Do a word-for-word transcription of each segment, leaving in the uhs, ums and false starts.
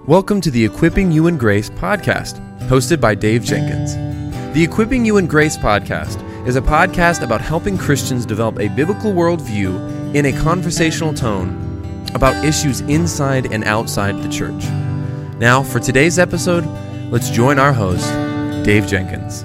Welcome to the Equipping You in Grace podcast, hosted by Dave Jenkins. The Equipping You in Grace podcast is a podcast about helping Christians develop a biblical worldview in a conversational tone about issues inside and outside the church. Now, for today's episode, let's join our host, Dave Jenkins.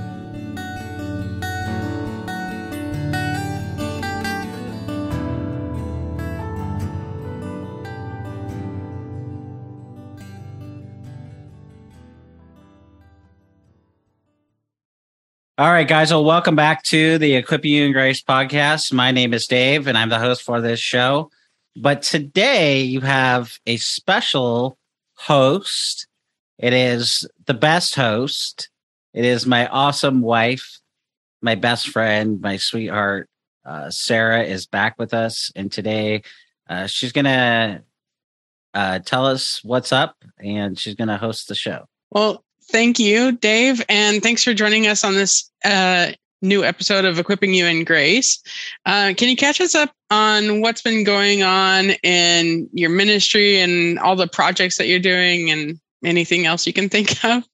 All right, guys. Well, welcome back to the Equipping You in Grace podcast. My name is Dave, and I'm the host for this show. But today you have a special host. It is the best host. It is my awesome wife, my best friend, my sweetheart. Uh, Sarah is back with us, and today uh, she's going to uh, tell us what's up, and she's going to host the show. Well, thank you, Dave, and thanks for joining us on this uh, new episode of Equipping You in Grace. Uh, can you catch us up on what's been going on in your ministry and all the projects that you're doing and anything else you can think of?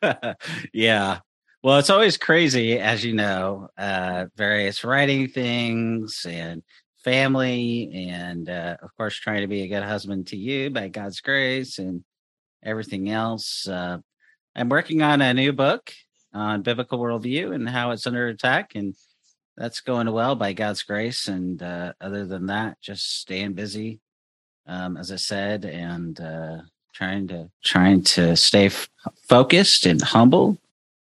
Yeah. Well, it's always crazy, as you know, uh, various writing things and family and, uh, of course, trying to be a good husband to you by God's grace and everything else. Uh, I'm working on a new book on biblical worldview and how it's under attack, and that's going well by God's grace. And uh, other than that, just staying busy, um, as I said, and uh, trying to trying to stay f- focused and humble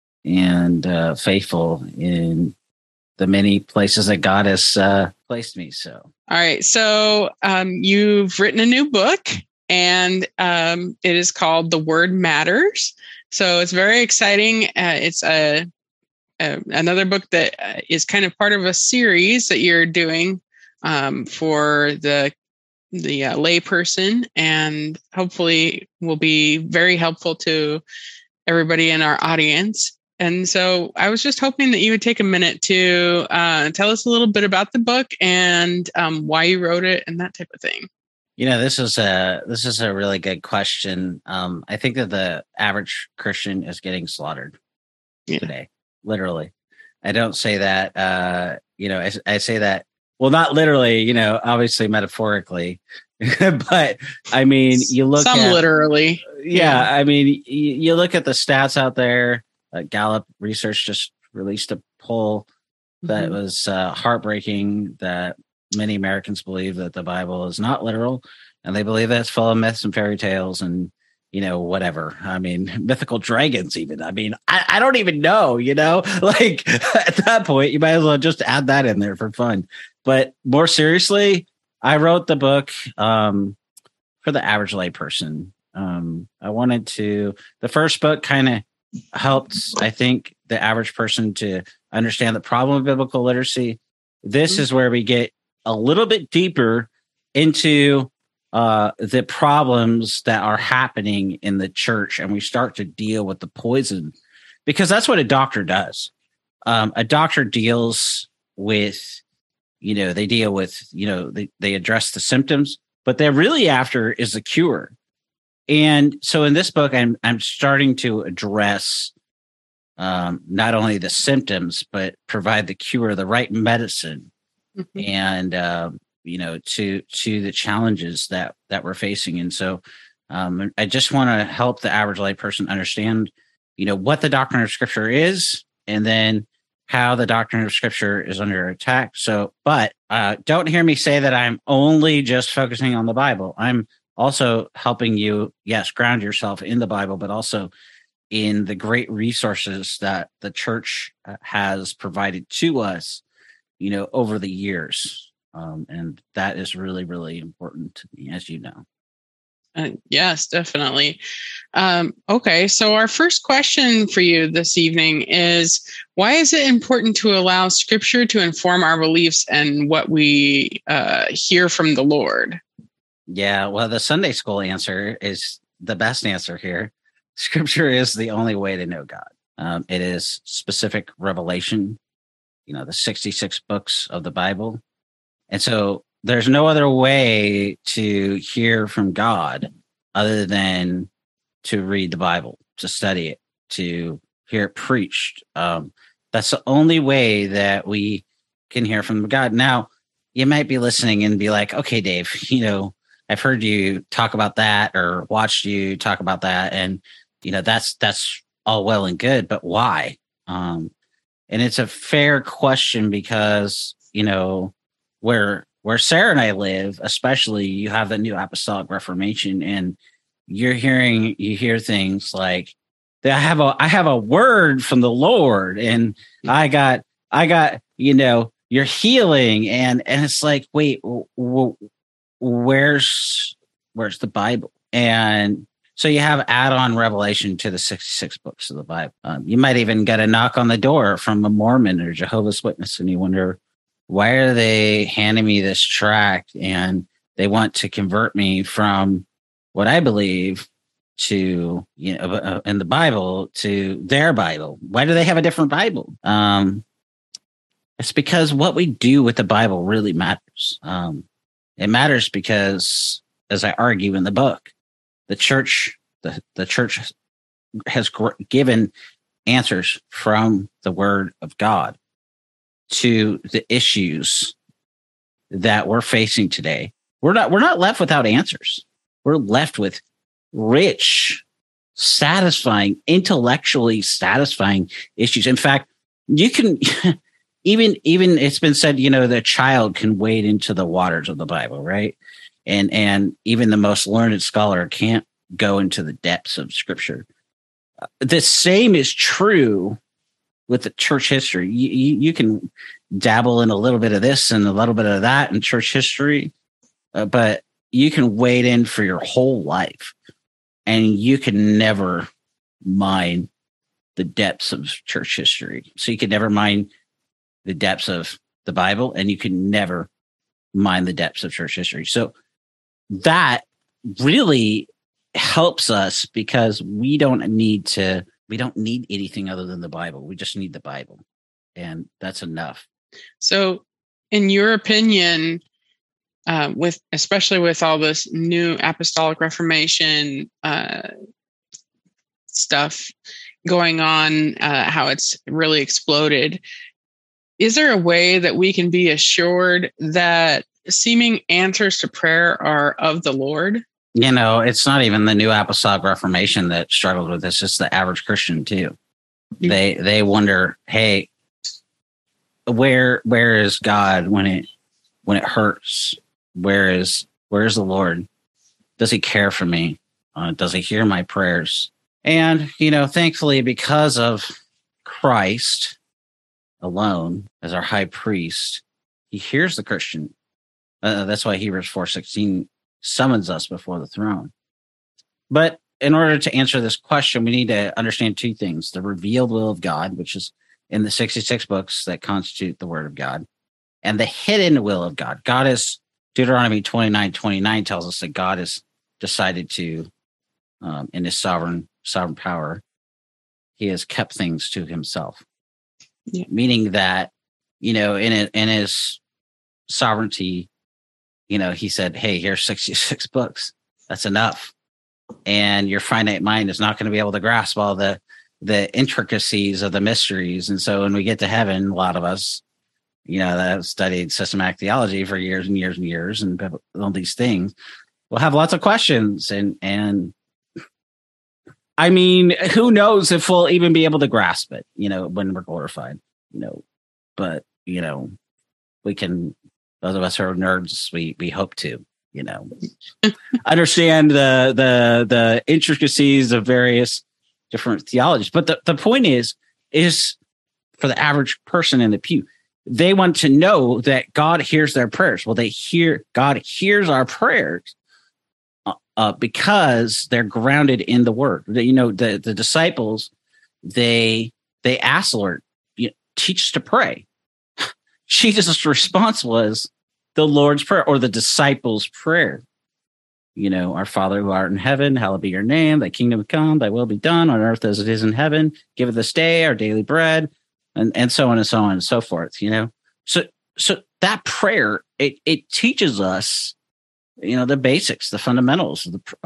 and uh, faithful in the many places that God has uh, placed me. So, all right. So um, you've written a new book, and um, it is called The Word Matters. So it's very exciting. Uh, it's a, a another book that is kind of part of a series that you're doing um, for the the uh, layperson, and hopefully will be very helpful to everybody in our audience. And so I was just hoping that you would take a minute to uh, tell us a little bit about the book and um, why you wrote it and that type of thing. You know, this is a this is a really good question. Um, I think that the average Christian is getting slaughtered yeah. today, literally. I don't say that, uh, you know, I, I say that, well, not literally, you know, obviously metaphorically, but I mean, you look Some at, literally. Yeah, yeah. I mean, you, you look at the stats out there. Uh, Gallup Research just released a poll that mm-hmm. was uh, heartbreaking, that many Americans believe that the Bible is not literal, and they believe that it's full of myths and fairy tales and, you know, whatever. I mean, mythical dragons even. I mean, I, I don't even know, you know, like at that point, you might as well just add that in there for fun. But more seriously, I wrote the book um, for the average layperson. Um, I wanted to, the first book kind of helped, I think, the average person to understand the problem of biblical literacy. This mm-hmm. is where we get a little bit deeper into uh, the problems that are happening in the church, and we start to deal with the poison, because that's what a doctor does. Um, a doctor deals with, you know, they deal with, you know, they, they address the symptoms, but they're really after is the cure. And so in this book, I'm I'm starting to address um, not only the symptoms, but provide the cure, the right medicine. Mm-hmm. And, uh, you know, to to the challenges that that we're facing. And so um, I just want to help the average layperson understand, you know, what the doctrine of Scripture is, and then how the doctrine of Scripture is under attack. So, but uh, don't hear me say that I'm only just focusing on the Bible. I'm also helping you, yes, ground yourself in the Bible, but also in the great resources that the church has provided to us, you know, over the years. Um, and that is really, really important to me, as you know. Uh, yes, definitely. Um, okay, so our first question for you this evening is, why is it important to allow Scripture to inform our beliefs and what we uh, hear from the Lord? Yeah, well, the Sunday school answer is the best answer here. Scripture is the only way to know God. Um, it is specific revelation, you know, the sixty-six books of the Bible. And so there's no other way to hear from God other than to read the Bible, to study it, to hear it preached. Um, that's the only way that we can hear from God. Now, you might be listening and be like, okay, Dave, you know, I've heard you talk about that or watched you talk about that. And, you know, that's, that's all well and good, but why? Um, and it's a fair question because, you know, where, where Sarah and I live, especially, you have the New Apostolic Reformation, and you're hearing, you hear things like, I have a, I have a word from the Lord, and I got, I got, you know, you're healing. And, and it's like, wait, w- w- where's, where's the Bible? And so you have add-on revelation to the sixty-six books of the Bible. Um, you might even get a knock on the door from a Mormon or Jehovah's Witness, and you wonder, why are they handing me this tract and they want to convert me from what I believe to, you know, uh, in the Bible to their Bible? Why do they have a different Bible? Um, it's because what we do with the Bible really matters. Um, it matters because, as I argue in the book, the church, the, the church has gr- given answers from the Word of God to the issues that we're facing today. We're not, we're not left without answers. We're left with rich, satisfying, intellectually satisfying issues. In fact, you can even, even it's been said, you know, the child can wade into the waters of the Bible, right? And, and even the most learned scholar can't go into the depths of Scripture. The same is true with the church history. You, you, you can dabble in a little bit of this and a little bit of that in church history, uh, but you can wade in for your whole life, and you can never mine the depths of church history. So you can never mine the depths of the Bible, and you can never mine the depths of church history. So that really helps us because we don't need to, we don't need anything other than the Bible. We just need the Bible, and that's enough. So in your opinion, uh, with especially with all this new apostolic reformation uh, stuff going on, uh, how it's really exploded, is there a way that we can be assured that seeming answers to prayer are of the Lord? You know, it's not even the new apostolic reformation that struggled with this. It's the average Christian too. They they wonder, hey, where where is God when it when it hurts? Where is where is the Lord? Does He care for me? Uh, does He hear my prayers? And you know, thankfully, because of Christ alone as our high priest, He hears the Christian. Uh, that's why Hebrews four sixteen summons us before the throne. But in order to answer this question, we need to understand two things: the revealed will of God, which is in the sixty-six books that constitute the Word of God, and the hidden will of God. God is, Deuteronomy twenty-nine twenty-nine tells us that God has decided to, um, in His sovereign sovereign power, He has kept things to Himself. Yeah. Meaning that, you know, in it, in His sovereignty, you know, He said, hey, here's sixty-six books. That's enough. And your finite mind is not going to be able to grasp all the, the intricacies of the mysteries. And so when we get to heaven, a lot of us, you know, that have studied systematic theology for years and years and years and all these things, we'll have lots of questions. And, and I mean, who knows if we'll even be able to grasp it, you know, when we're glorified, you know, but, you know, we can, those of us who are nerds, we we hope to, you know, understand the the the intricacies of various different theologies. But the, the point is, is for the average person in the pew, they want to know that God hears their prayers. Well, they hear God hears our prayers uh, uh, because they're grounded in the Word. The, you know, the the disciples, they they asked the Lord, you know, teach us to pray. Jesus' response was the Lord's Prayer, or the disciples' prayer. You know, our Father who art in heaven, hallowed be your name, thy kingdom come, thy will be done on earth as it is in heaven. Give us this day our daily bread, and, and so on and so on and so forth, you know. So so that prayer, it it teaches us, you know, the basics, the fundamentals of, the, of,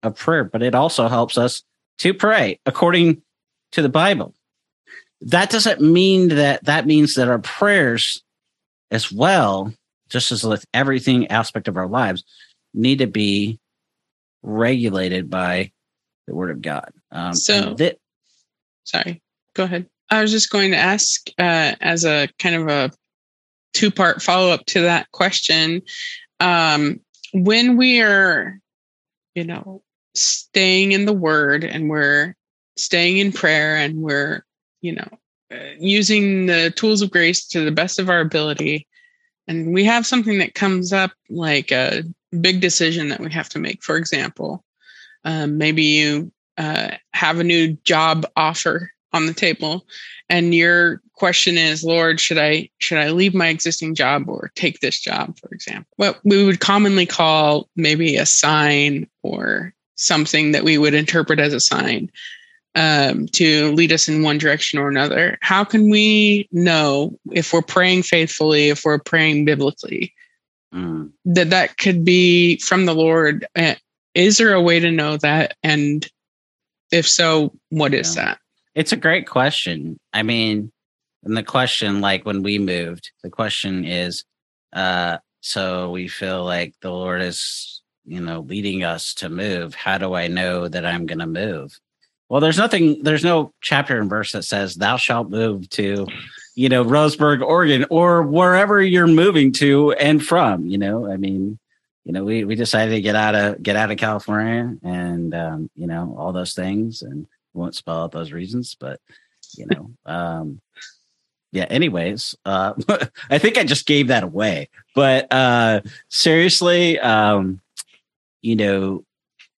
of prayer, but it also helps us to pray according to the Bible. That doesn't mean that that means that our prayers as well, just as with everything aspect of our lives, need to be regulated by the Word of God. Um, so, that, sorry, go ahead. I was just going to ask uh, as a kind of a two-part follow-up to that question. Um, when we are, you know, staying in the Word and we're staying in prayer and we're, you know, uh, using the tools of grace to the best of our ability, and we have something that comes up like a big decision that we have to make. For example, um, maybe you uh, have a new job offer on the table, and your question is, Lord, should I should I leave my existing job or take this job, for example? What we would commonly call maybe a sign or something that we would interpret as a sign um, to lead us in one direction or another. How can we know if we're praying faithfully, if we're praying biblically, mm. that that could be from the Lord? Uh, is there a way to know that? And if so, what yeah. is that? It's a great question. I mean, and the question, like when we moved, the question is, uh, so we feel like the Lord is, you know, leading us to move. How do I know that I'm going to move? Well, there's nothing, there's no chapter and verse that says thou shalt move to, you know, Roseburg, Oregon, or wherever you're moving to and from, you know, I mean, you know, we, we decided to get out of, get out of California and, um, you know, all those things, and won't spell out those reasons, but you know, um, yeah, anyways, uh, I think I just gave that away, but, uh, seriously, um, you know,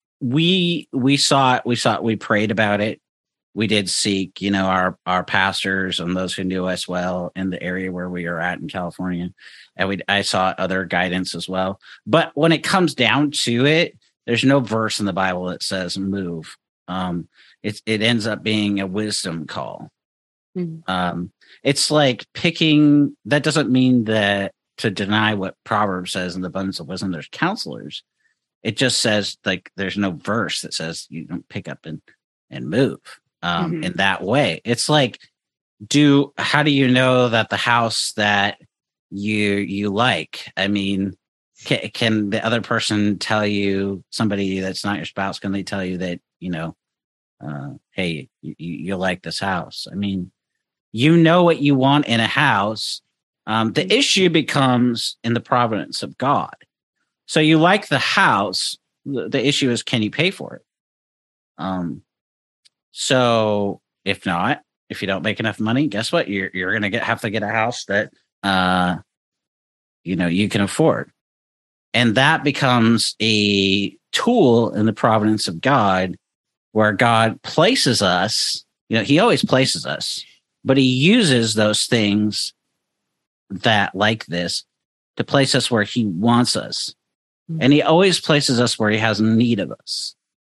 we, we saw it, we saw it, we prayed about it. We did seek, you know, our, our pastors and those who knew us well in the area where we are at in California. And we, I saw other guidance as well. But when it comes down to it, there's no verse in the Bible that says move. Um, It it ends up being a wisdom call. Mm-hmm. Um, it's like picking. That doesn't mean that to deny what Proverbs says in the abundance of wisdom, there's counselors. It just says like there's no verse that says you don't pick up and and move um, mm-hmm. in that way. It's like, do how do you know that the house that you you like? I mean, can, can the other person tell you, somebody that's not your spouse, can they tell you that, you know, uh, hey, you, you like this house? I mean, you know what you want in a house. Um, the issue becomes in the providence of God. So you like the house. The, the issue is, can you pay for it? Um, so if not, if you don't make enough money, guess what? You're you're gonna get have to get a house that uh, you know you can afford, and that becomes a tool in the providence of God, where God places us. You know, He always places us, but He uses those things that like this to place us where He wants us, mm-hmm. and He always places us where He has need of us.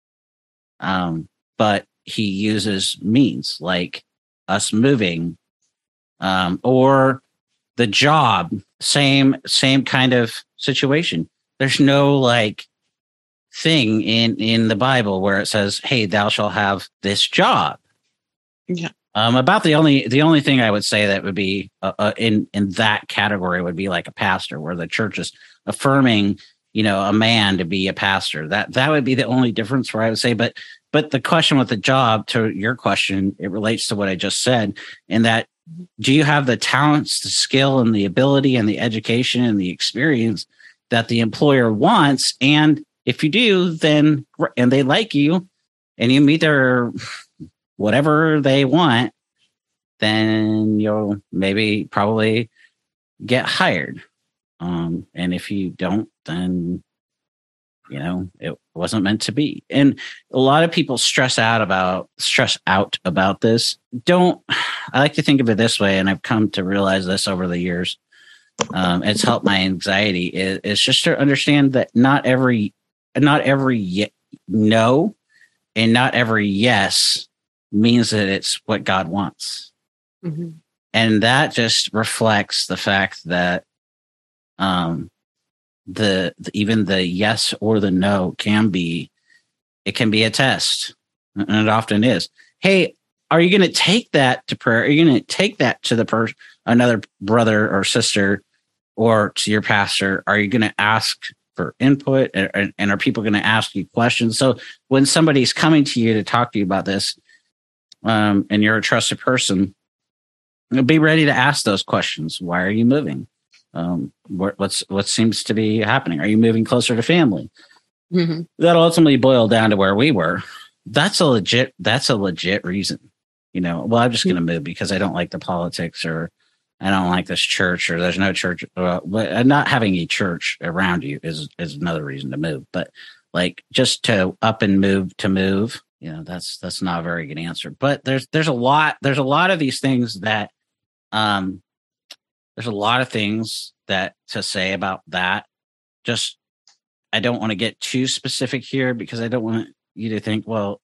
Um, but He uses means like us moving, um, or the job, same, same kind of situation. There's no like thing in, in the Bible where it says, hey, thou shalt have this job. Yeah. Um, about the only, the only thing I would say that would be uh, uh, in, in that category would be like a pastor, where the church is affirming, you know, a man to be a pastor. That, that would be the only difference where I would say, but But the question with the job, to your question, it relates to what I just said, in that, do you have the talents, the skill, and the ability, and the education, and the experience that the employer wants? And if you do, then, and they like you, and you meet their whatever they want, then you'll maybe probably get hired. Um, and if you don't, then you know, it wasn't meant to be. And a lot of people stress out about stress out about this. Don't, I like to think of it this way, and I've come to realize this over the years. Um, it's helped my anxiety. It, it's just to understand that not every, not every ye- no, and not every yes means that it's what God wants. Mm-hmm. And that just reflects the fact that, um, The, the even the yes or the no can be it can be a test, and it often is. Hey, are you going to take that to prayer? Are you going to take that to the person, another brother or sister, or to your pastor? Are you going to ask for input, and, and are people going to ask you questions? So when somebody's coming to you to talk to you about this, um, and you're a trusted person, be ready to ask those questions. Why are you moving? Um, what, what's what seems to be happening? Are you moving closer to family? Mm-hmm. That'll ultimately boil down to where we were. That's a legit. That's a legit reason. You know, well, I'm just going to move because I don't like the politics, or I don't like this church, or there's no church. Uh, but not having a church around you is is another reason to move. But like just to up and move to move, you know, that's that's not a very good answer. But there's there's a lot there's a lot of these things that um there's a lot of things that to say about that. Just I don't want to get too specific here because I don't want you to think, well,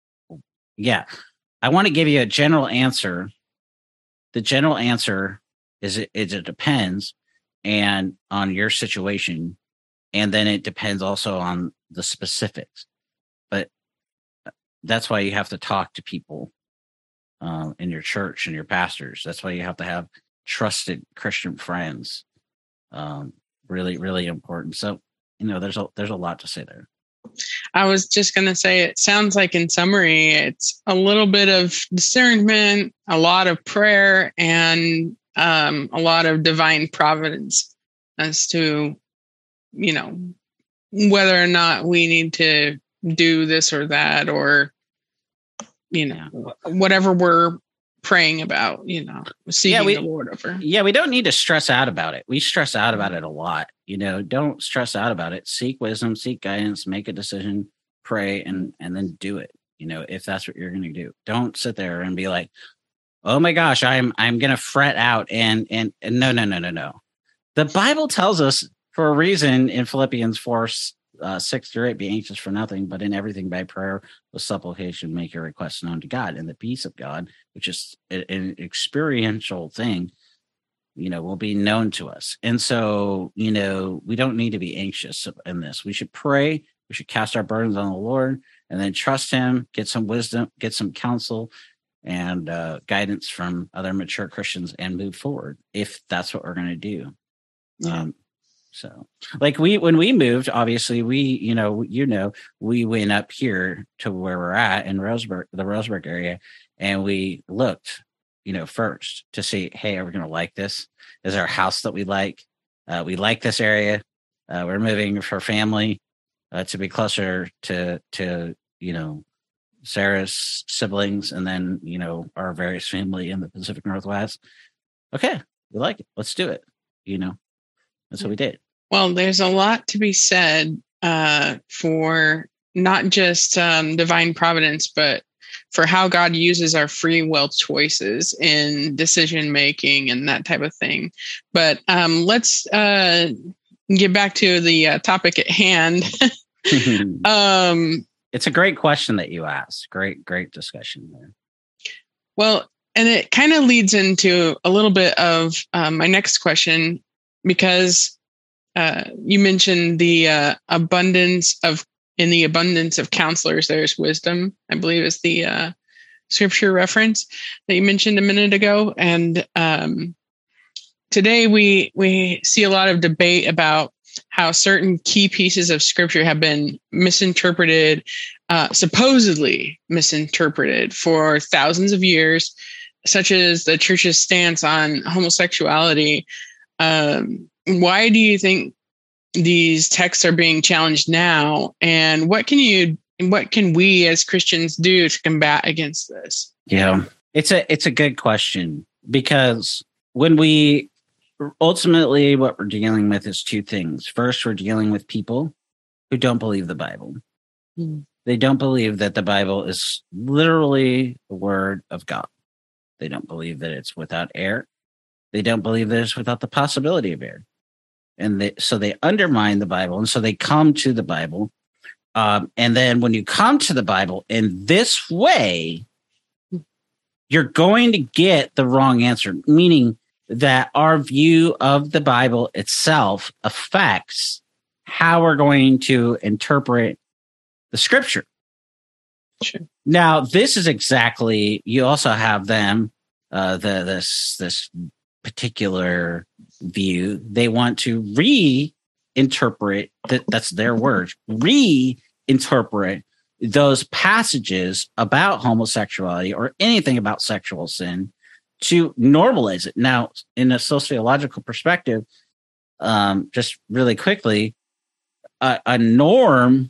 yeah. I want to give you a general answer. The general answer is it, is it depends and on your situation. And then it depends also on the specifics. But that's why you have to talk to people uh, in your church and your pastors. That's why you have to have trusted Christian friends. Um, really, really important. So, you know, there's a, there's a lot to say there. I was just going to say, it sounds like in summary, it's a little bit of discernment, a lot of prayer, and um, a lot of divine providence as to, you know, whether or not we need to do this or that, or, you know, whatever we're praying about, you know, seeking yeah, we, the Lord over. Yeah, we don't need to stress out about it. We stress out about it a lot. You know, don't stress out about it. Seek wisdom, seek guidance, make a decision, pray, and and then do it. You know, if that's what you're going to do. Don't sit there and be like, "Oh my gosh, I'm I'm going to fret out." And, and and no, no, no, no, no. The Bible tells us for a reason in Philippians four, uh, six through eight, be anxious for nothing, but in everything by prayer with supplication, make your requests known to God, and the peace of God, which is an experiential thing, you know, will be known to us. And so, you know, we don't need to be anxious in this. We should pray. We should cast our burdens on the Lord and then trust him, get some wisdom, get some counsel and uh, guidance from other mature Christians and move forward if that's what we're going to do. Yeah. Um, so like we, when we moved, obviously we, you know, you know, we went up here to where we're at in Roseburg, the Roseburg area, and we looked, you know, first to see, hey, are we going to like this? Is our house that we like? Uh, we like this area. Uh, we're moving for family uh, to be closer to, to, you know, Sarah's siblings and then, you know, our various family in the Pacific Northwest. Okay, we like it. Let's do it. You know, that's what we did. Well, there's a lot to be said uh, for not just um, divine providence, but for how God uses our free will choices in decision making and that type of thing. But um, let's uh, get back to the uh, topic at hand. um, it's a great question that you asked. Great, great discussion there. Well, and it kind of leads into a little bit of uh, my next question, because uh, you mentioned the uh, abundance of In the abundance of counselors, there's wisdom, I believe is the uh, scripture reference that you mentioned a minute ago. And um, today we we see a lot of debate about how certain key pieces of scripture have been misinterpreted, uh, supposedly misinterpreted for thousands of years, such as the church's stance on homosexuality. Um, why do you think these texts are being challenged now, and what can you what can we as Christians do to combat against this? Yeah, it's a it's a good question, because when we ultimately what we're dealing with is two things. First, we're dealing with people who don't believe the Bible. Mm. They don't believe that the Bible is literally the word of God. They don't believe that it's without error. They don't believe that it's without the possibility of error. And they, so they undermine the Bible. And so they come to the Bible. Um, and then when you come to the Bible in this way, you're going to get the wrong answer, meaning that our view of the Bible itself affects how we're going to interpret the scripture. Sure. Now, this is exactly, you also have them, uh, the this this particular view. They want to reinterpret, that, that's their words, reinterpret those passages about homosexuality or anything about sexual sin to normalize it. Now, in a sociological perspective, um, just really quickly, a, a norm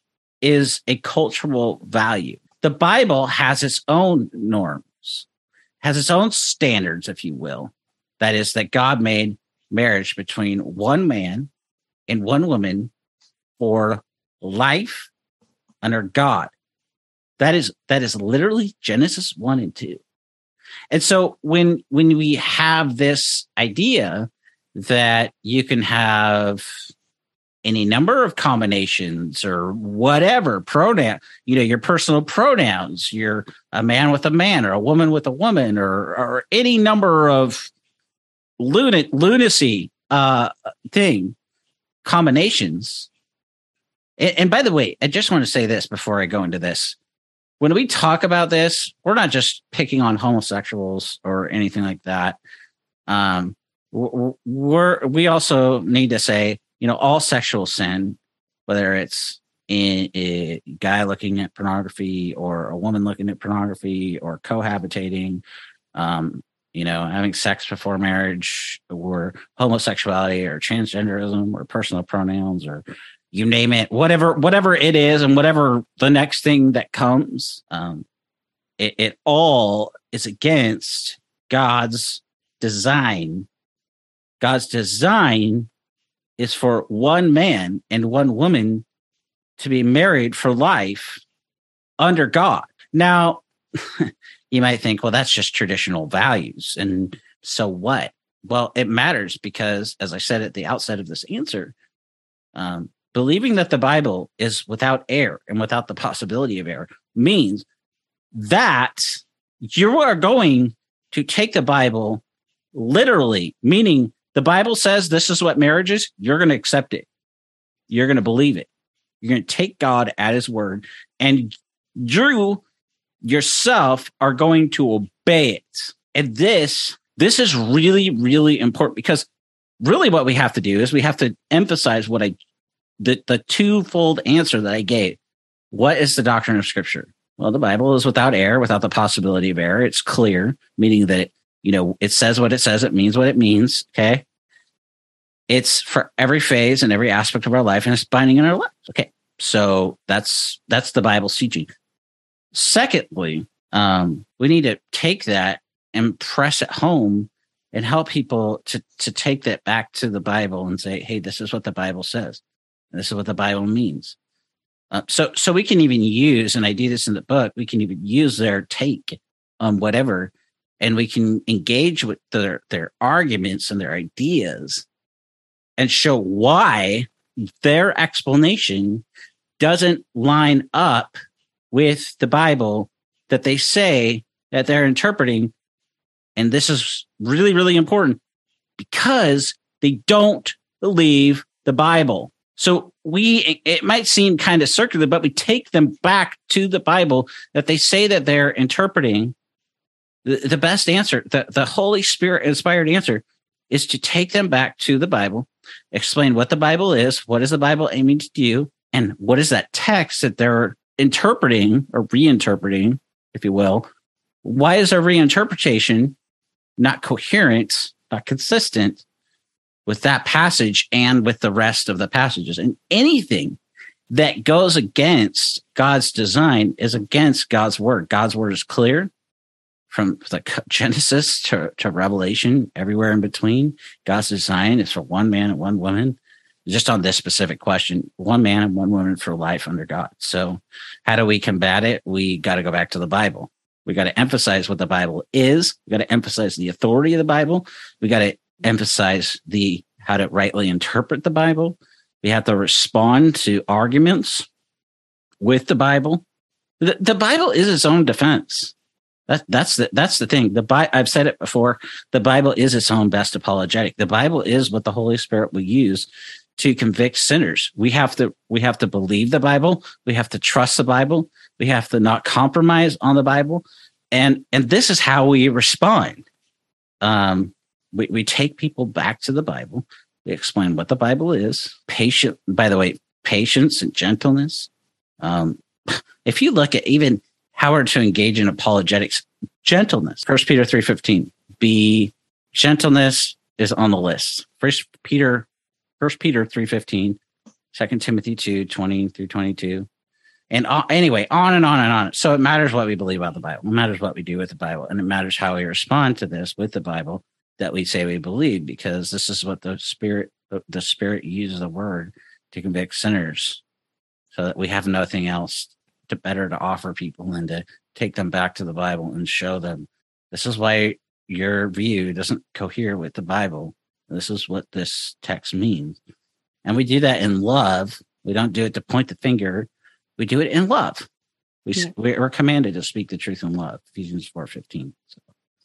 is a cultural value. The Bible has its own norms, has its own standards, if you will. That is, that God made marriage between one man and one woman for life under God. That is that is literally Genesis one and two. And so when when we have this idea that you can have any number of combinations or whatever pronoun, you know, your personal pronouns, you're a man with a man or a woman with a woman, or or any number of lunatic lunacy uh, thing combinations. And, and by the way, I just want to say this before I go into this. When we talk about this, we're not just picking on homosexuals or anything like that. Um, we're, we're we also need to say, you know, all sexual sin, whether it's a, a guy looking at pornography or a woman looking at pornography or cohabitating, um, you know, having sex before marriage, or homosexuality or transgenderism or personal pronouns, or you name it, whatever, whatever it is, and whatever the next thing that comes, um, it, it all is against God's design. God's design is for one man and one woman to be married for life under God. Now, you might think, well, that's just traditional values. And so what? Well, it matters because, as I said at the outset of this answer, um, believing that the Bible is without error and without the possibility of error means that you are going to take the Bible literally, meaning the Bible says this is what marriage is. You're going to accept it. You're going to believe it. You're going to take God at his word, and you yourself are going to obey it. And this, this is really, really important, because really what we have to do is we have to emphasize what I, the, the twofold answer that I gave. What is the doctrine of Scripture? Well, the Bible is without error, without the possibility of error. It's clear, meaning that, you know, it says what it says. It means what it means. Okay. It's for every phase and every aspect of our life, and it's binding in our lives. Okay. So that's, that's the Bible's teaching. Secondly, um, we need to take that and press it home and help people to, to take that back to the Bible and say, hey, this is what the Bible says. And this is what the Bible means. Uh, so, so we can even use, and I do this in the book, we can even use their take on whatever, and we can engage with their, their arguments and their ideas and show why their explanation doesn't line up with the Bible that they say that they're interpreting. And this is really, really important, because they don't believe the Bible. So we, it might seem kind of circular, but we take them back to the Bible that they say that they're interpreting. The, the best answer, the, the Holy Spirit inspired answer, is to take them back to the Bible, explain what the Bible is, what is the Bible aiming to do, and what is that text that they're interpreting or reinterpreting, if you will. Why is their reinterpretation not coherent, not consistent with that passage and with the rest of the passages? And anything that goes against God's design is against God's word. God's word is clear from the Genesis to, to Revelation, everywhere in between. God's design is for one man and one woman. Just on this specific question, one man and one woman for life under God. So how do we combat it? We got to go back to the Bible. We got to emphasize what the Bible is. We got to emphasize the authority of the Bible. We got to emphasize the how to rightly interpret the Bible. We have to respond to arguments with the Bible. The, the Bible is its own defense. That, that's the that's the thing. The Bi- I've said it before. The Bible is its own best apologetic. The Bible is what the Holy Spirit will use to convict sinners. We have to we have to believe the Bible. We have to trust the Bible. We have to not compromise on the Bible. And and this is how we respond. Um, we, we take people back to the Bible. We explain what the Bible is. Patient, by the way, patience and gentleness. Um, if you look at even how we're to engage in apologetics, gentleness. First Peter three fifteen. Be gentleness is on the list. First Peter, First Peter three fifteen. Second Timothy two twenty through twenty-two. And uh, anyway, on and on and on. So it matters what we believe about the Bible. It matters what we do with the Bible. And it matters how we respond to this with the Bible that we say we believe, because this is what the Spirit, the Spirit uses the word to convict sinners, so that we have nothing else to better to offer people than to take them back to the Bible and show them this is why your view doesn't cohere with the Bible. This is what this text means. And we do that in love. We don't do it to point the finger. We do it in love. We, yeah. We're commanded to speak the truth in love. Ephesians four fifteen. So.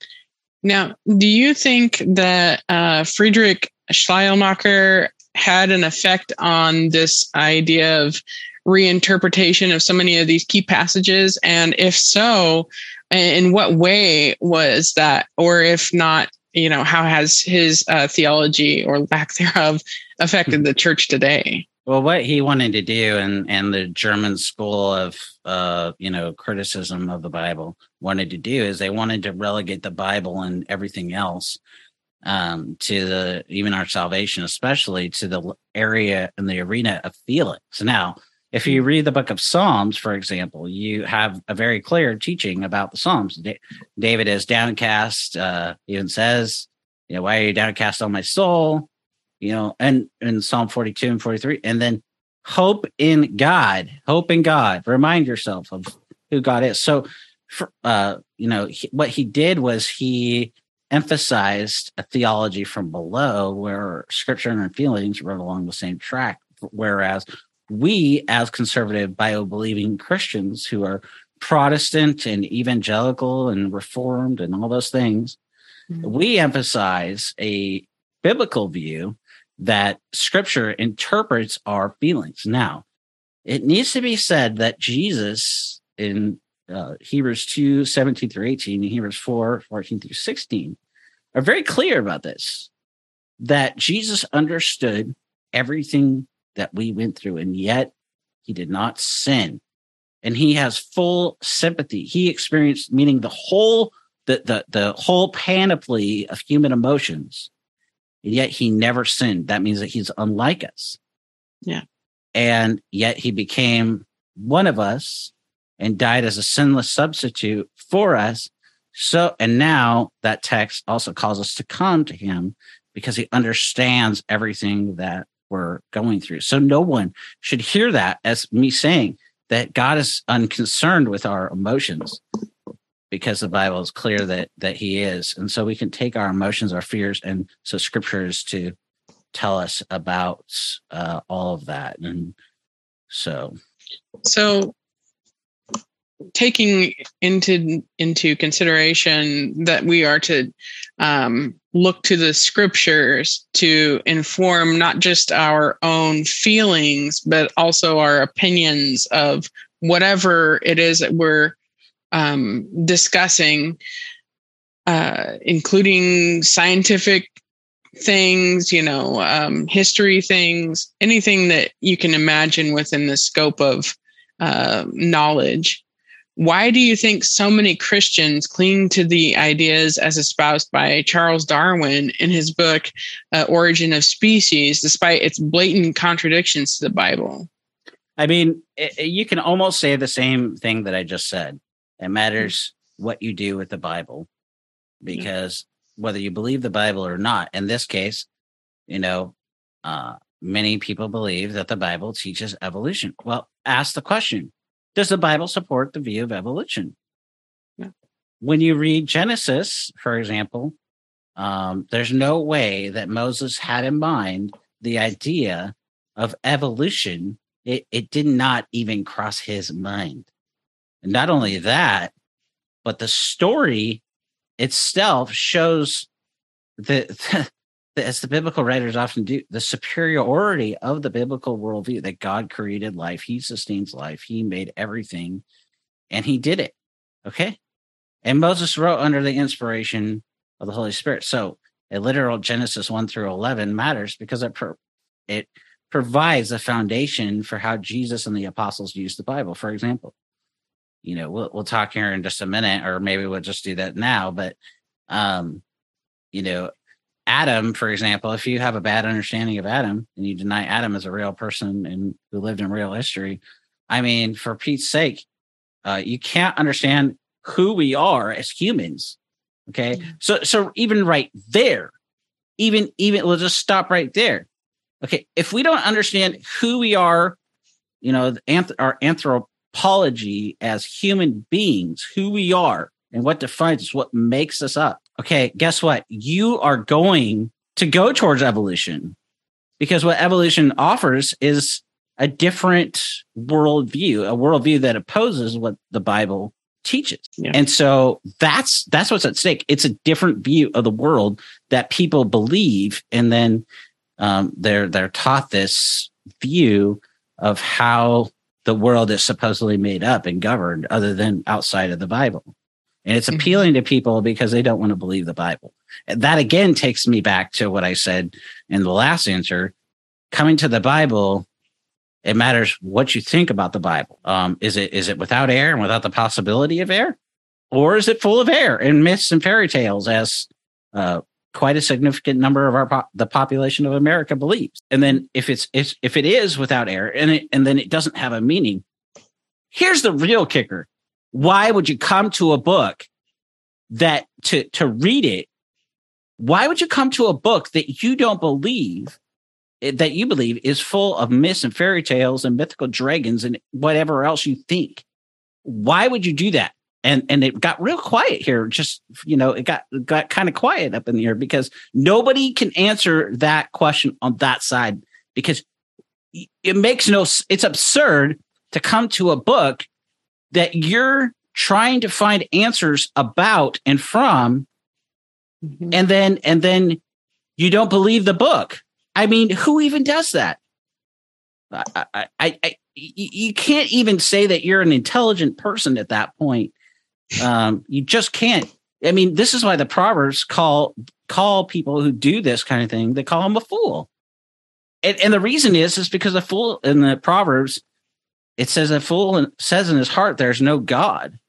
Now, do you think that uh, Friedrich Schleiermacher had an effect on this idea of reinterpretation of so many of these key passages? And if so, in what way was that? Or if not, you know, how has his uh, theology or lack thereof affected the church today? Well, what he wanted to do, and, and the German school of, uh, you know, criticism of the Bible wanted to do, is they wanted to relegate the Bible and everything else um, to the, even our salvation, especially to the area and the arena of feelings. Now, if you read the book of Psalms, for example, you have a very clear teaching about the Psalms. Da- David is downcast, uh, even says, you know, why are you downcast on my soul? You know, and in Psalm forty-two and forty-three, and then hope in God, hope in God. Remind yourself of who God is. So, for, uh, you know, he, what he did was he emphasized a theology from below, where scripture and feelings run along the same track. Whereas we, as conservative Bible-believing Christians who are Protestant and evangelical and Reformed and all those things, mm-hmm. we emphasize a biblical view that scripture interprets our feelings. Now, it needs to be said that Jesus in uh, Hebrews two, seventeen through eighteen, and Hebrews four, fourteen through sixteen are very clear about this, that Jesus understood everything that we went through, and yet he did not sin. And he has full sympathy. He experienced, meaning the whole, the, the, the whole panoply of human emotions. And yet he never sinned. That means that he's unlike us. Yeah. And yet he became one of us and died as a sinless substitute for us. So, and now that text also calls us to come to him because he understands everything that we're going through. So no one should hear that as me saying that God is unconcerned with our emotions, because the Bible is clear that that he is. And so we can take our emotions, our fears, and so scripture is to tell us about uh, all of that. And so so taking into into consideration that we are to um, look to the scriptures to inform not just our own feelings, but also our opinions of whatever it is that we're um, discussing, uh, including scientific things, you know, um, history things, anything that you can imagine within the scope of uh, knowledge. Why do you think so many Christians cling to the ideas as espoused by Charles Darwin in his book, uh, Origin of Species, despite its blatant contradictions to the Bible? I mean, it, you can almost say the same thing that I just said. It matters what you do with the Bible, because whether you believe the Bible or not, in this case, you know, uh, many people believe that the Bible teaches evolution. Well, ask the question, does the Bible support the view of evolution? Yeah. When you read Genesis, for example, um, there's no way that Moses had in mind the idea of evolution. It, it did not even cross his mind. And not only that, but the story itself shows the, the as the biblical writers often do, the superiority of the biblical worldview that God created life, he sustains life, he made everything, and he did it. Okay. And Moses wrote under the inspiration of the Holy Spirit. So a literal Genesis one through eleven matters because it pro- it provides a foundation for how Jesus and the apostles used the Bible. For example, you know, we'll we'll talk here in just a minute, or maybe we'll just do that now. But um, you know, Adam, for example, if you have a bad understanding of Adam and you deny Adam as a real person and who lived in real history, I mean, for Pete's sake, uh, you can't understand who we are as humans. Okay. Mm-hmm. So, so even right there, even, even we'll just stop right there. Okay. If we don't understand who we are, you know, anth- our anthropology as human beings, who we are and what defines us, what makes us up. Okay. Guess what? You are going to go towards evolution, because what evolution offers is a different worldview, a worldview that opposes what the Bible teaches. Yeah. And so that's that's what's at stake. It's a different view of the world that people believe, and then um, they're they're taught this view of how the world is supposedly made up and governed, other than outside of the Bible. And it's appealing mm-hmm. to people because they don't want to believe the Bible. And that again takes me back to what I said in the last answer. Coming to the Bible, it matters what you think about the Bible. Um, is it is it without error and without the possibility of error? Or is it full of error and myths and fairy tales, as uh, quite a significant number of our po- the population of America believes? And then if it's, it's if it is without error and it, and then it doesn't have a meaning, here's the real kicker. Why would you come to a book that to to read it? Why would you come to a book that you don't believe, that you believe is full of myths and fairy tales and mythical dragons and whatever else you think? Why would you do that? And and it got real quiet here. Just, you know, it got got kind of quiet up in here because nobody can answer that question on that side, because it makes no, it's absurd to come to a book that you're trying to find answers about and from, mm-hmm. and then and then you don't believe the book. I mean, who even does that? I, I, I, I, you can't even say that you're an intelligent person at that point. Um, you just can't. I mean, this is why the Proverbs call call people who do this kind of thing, they call them a fool. And, and the reason is, is because a fool in the Proverbs, it says a fool says in his heart, there's no God.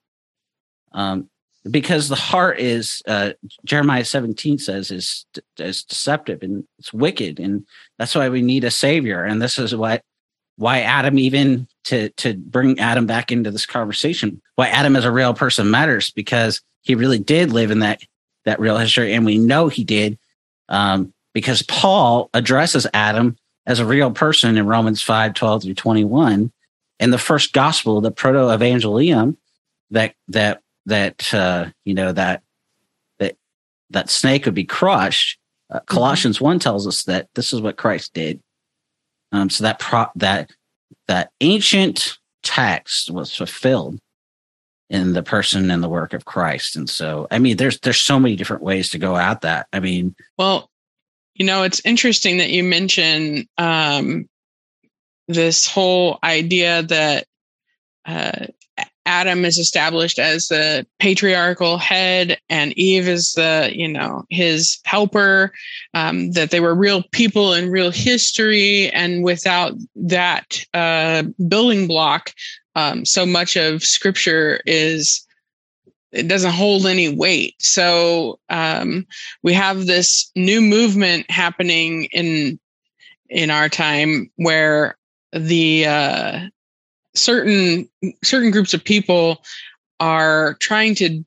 Um, because the heart is, uh, Jeremiah seventeen says, is, is deceptive and it's wicked. And that's why we need a savior. And this is what, why Adam, even to, to bring Adam back into this conversation, why Adam as a real person matters, because he really did live in that, that real history. And we know he did, um, because Paul addresses Adam as a real person in Romans five, twelve through twenty-one. And the first gospel, the proto-evangelium, that, that, that, uh, you know, that, that, that snake would be crushed. Uh, Colossians mm-hmm. one tells us that this is what Christ did. Um, so that, pro- that, that ancient text was fulfilled in the person and the work of Christ. And so, I mean, there's, there's so many different ways to go at that. I mean, well, you know, it's interesting that you mention, um, this whole idea that uh, Adam is established as the patriarchal head and Eve is the, you know, his helper, um, that they were real people in real history. And without that uh, building block, um, so much of scripture is, it doesn't hold any weight. So um, we have this new movement happening in in our time where the uh, certain certain groups of people are trying to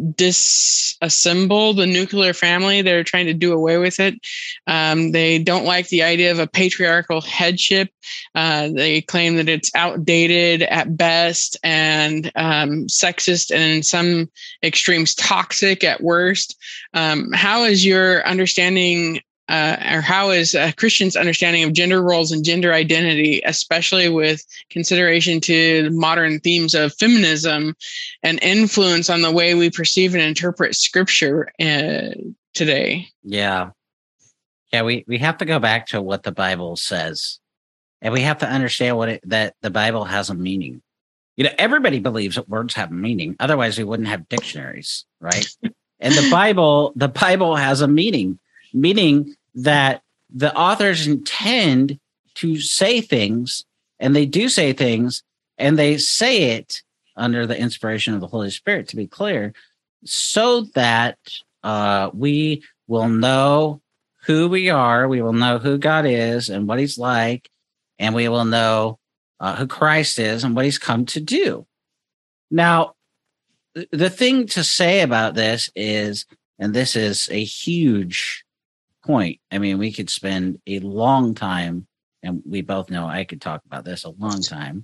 disassemble the nuclear family. They're trying to do away with it. Um, they don't like the idea of a patriarchal headship. Uh, they claim that it's outdated at best and um, sexist, and in some extremes toxic at worst. Um, how is your understanding Uh, or how is a Christian's understanding of gender roles and gender identity, especially with consideration to modern themes of feminism and influence on the way we perceive and interpret scripture uh, today? Yeah. Yeah, we, we have to go back to what the Bible says. And we have to understand what it, that the Bible has a meaning. You know, everybody believes that words have meaning. Otherwise, we wouldn't have dictionaries, right? And the Bible, the Bible has a meaning, meaning that the authors intend to say things, and they do say things, and they say it under the inspiration of the Holy Spirit, to be clear, so that uh, we will know who we are, we will know who God is and what he's like, and we will know uh, who Christ is and what he's come to do. Now, the thing to say about this is, and this is a huge point. I mean, we could spend a long time, and we both know I could talk about this a long time,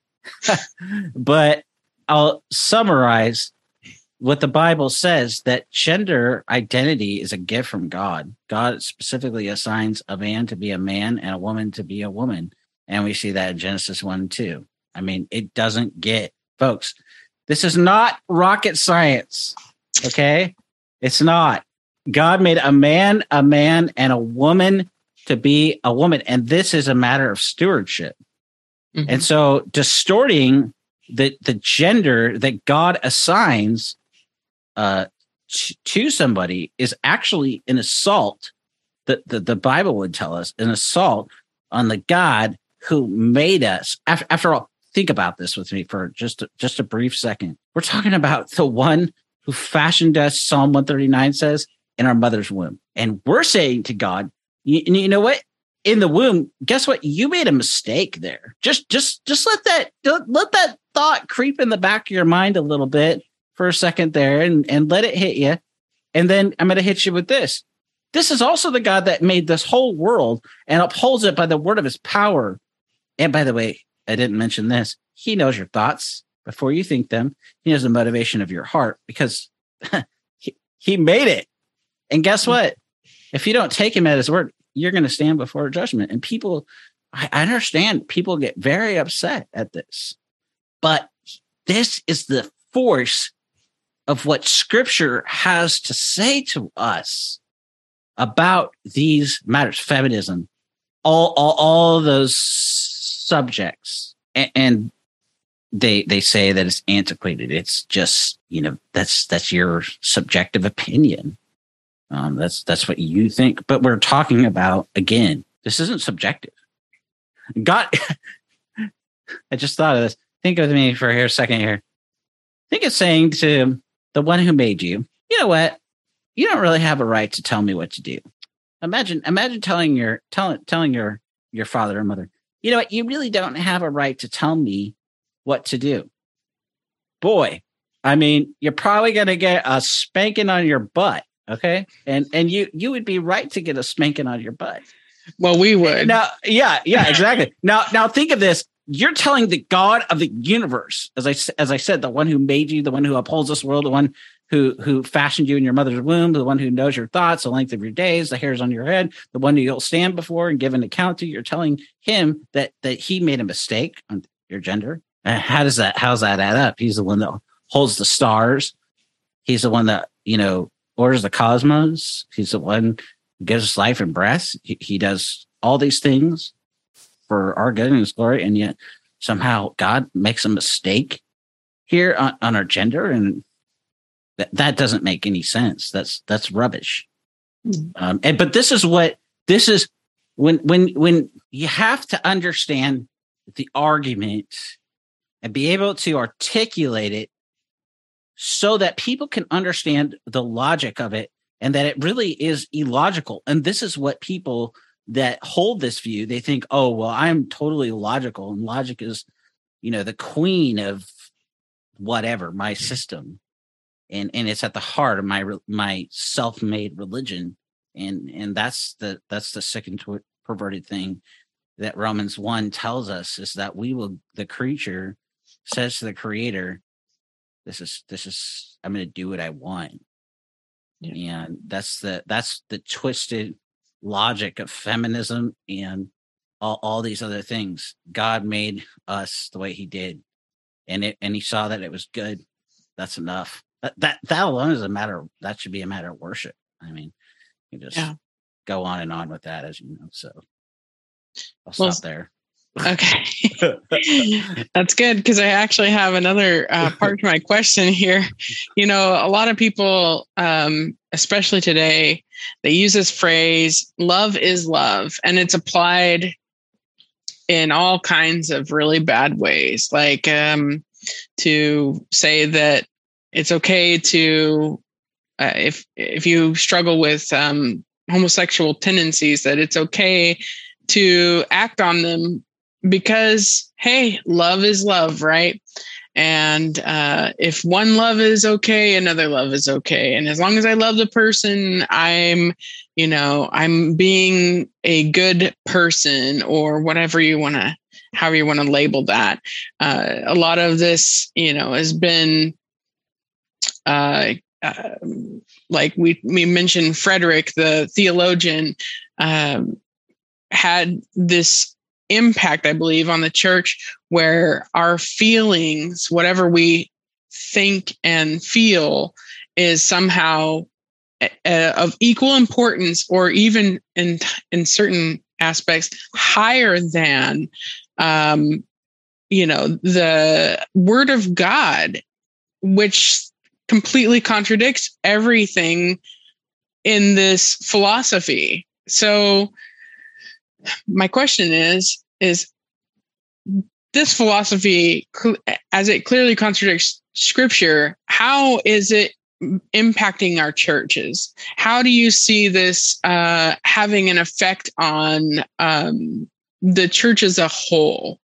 but I'll summarize what the Bible says, that gender identity is a gift from God. God specifically assigns a man to be a man and a woman to be a woman. And we see that in Genesis one and two. I mean, it doesn't get, folks, this is not rocket science, okay? It's not. God made a man, a man, and a woman to be a woman. And this is a matter of stewardship. Mm-hmm. And so distorting the, the gender that God assigns uh, t- to somebody is actually an assault, that the, the Bible would tell us, an assault on the God who made us. After, after all, think about this with me for just a, just a brief second. We're talking about the one who fashioned us, Psalm one thirty-nine says, in our mother's womb. And we're saying to God, you, you know what? In the womb, guess what? You made a mistake there. Just, just, just let that, let that thought creep in the back of your mind a little bit for a second there, and, and let it hit you. And then I'm going to hit you with this. This is also the God that made this whole world and upholds it by the word of his power. And by the way, I didn't mention this. He knows your thoughts before you think them. He knows the motivation of your heart, because he, he made it. And guess what? If you don't take him at his word, you're going to stand before judgment. And people, I understand people get very upset at this, but this is the force of what Scripture has to say to us about these matters, feminism, all, all, all of those subjects. And, and they, they say that it's antiquated. It's just, you know, that's, that's your subjective opinion. Um, that's, that's what you think, but we're talking about, again, this isn't subjective. God, I just thought of this. Think with me for here a second here. Think of saying to the one who made you, you know what? You don't really have a right to tell me what to do. Imagine, imagine telling your, telling, telling your, your father or mother, you know what? You really don't have a right to tell me what to do. Boy, I mean, you're probably going to get a spanking on your butt. Okay. And, and you, you would be right to get a spanking on your butt. Well, we would. Now, yeah, yeah, exactly. now, now think of this. You're telling the God of the universe, as I, as I said, the one who made you, the one who upholds this world, the one who, who fashioned you in your mother's womb, the one who knows your thoughts, the length of your days, the hairs on your head, the one who you'll stand before and give an account to. You're telling him that, that he made a mistake on your gender. And how does that, how's that add up? He's the one that holds the stars. He's the one that, you know, orders the cosmos. He's the one who gives us life and breath. He, he does all these things for our good and his glory, and yet somehow God makes a mistake here on, on our gender, and that, that doesn't make any sense. That's that's rubbish. Mm-hmm. Um, and but this is what this is when when when you have to understand the argument and be able to articulate it so that people can understand the logic of it, and that it really is illogical. And this is what people that hold this view, they think, oh, well, I'm totally logical, and logic is, you know, the queen of whatever, my system. And and it's at the heart of my my self-made religion. And and that's the that's the sick and tw- perverted thing that Romans one tells us, is that we will, the creature says to the creator, this is this is I'm going to do what I want. Yeah. And that's the that's the twisted logic of feminism and all, all these other things. God made us the way he did, and it and he saw that it was good. That's enough. That that, that alone is a matter of, that should be a matter of worship. I mean, you just yeah. go on and on with that, as you know. So I'll Well, stop there. Okay. That's good, because I actually have another uh, part to my question here. You know, a lot of people, um, especially today, they use this phrase, love is love, and it's applied in all kinds of really bad ways. Like um, to say that it's okay to, uh, if, if you struggle with um, homosexual tendencies, that it's okay to act on them because, hey, love is love, right? And uh, if one love is okay, another love is okay. And as long as I love the person, I'm, you know, I'm being a good person, or whatever you want to, however you want to label that. Uh, a lot of this, you know, has been, uh, uh, like we, we mentioned Frederick, the theologian, um, had this impact, I believe, on the church, where our feelings, whatever we think and feel, is somehow uh, of equal importance, or even in in certain aspects higher than, um, you know, the Word of God, which completely contradicts everything in this philosophy. So my question is, is this philosophy, as it clearly contradicts Scripture, how is it impacting our churches? How do you see this uh, having an effect on um, the church as a whole?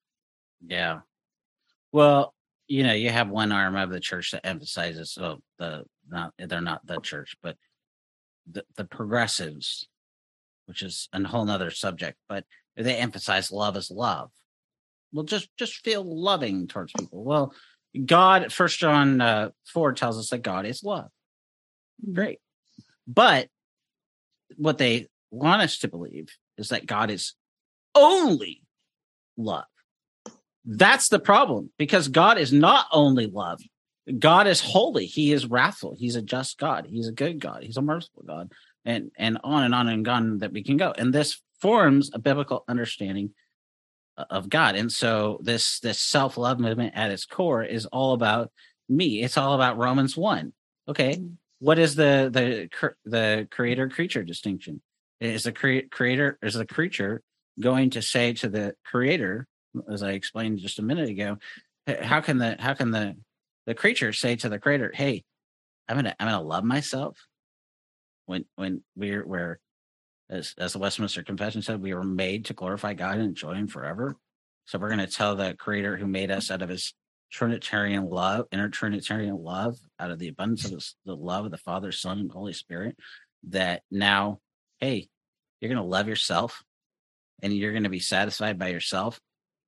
Yeah. Well, you know, you have one arm of the church that emphasizes, so the not they're not the church, but the, the progressives, which is a whole nother subject, but they emphasize love is love. Well, just just feel loving towards people. Well, God, First John uh, four tells us that God is love. Great. But what they want us to believe is that God is only love. That's the problem, because God is not only love. God is holy. He is wrathful. He's a just God. He's a good God. He's a merciful God. And and on and on and on that we can go. And this forms a biblical understanding of God. And so this this self-love movement at its core is all about me. It's all about Romans one. Okay, what is the the the creator-creature distinction? Is the cre- creator is the creature going to say to the creator, as I explained just a minute ago, how can the how can the the creature say to the creator, "Hey, I'm gonna I'm gonna love myself"? When when we're we're as as the Westminster Confession said, we were made to glorify God and enjoy Him forever. So we're going to tell the Creator who made us out of His Trinitarian love, inner Trinitarian love, out of the abundance of his, the love of the Father, Son, and Holy Spirit, that now, hey, you're going to love yourself, and you're going to be satisfied by yourself.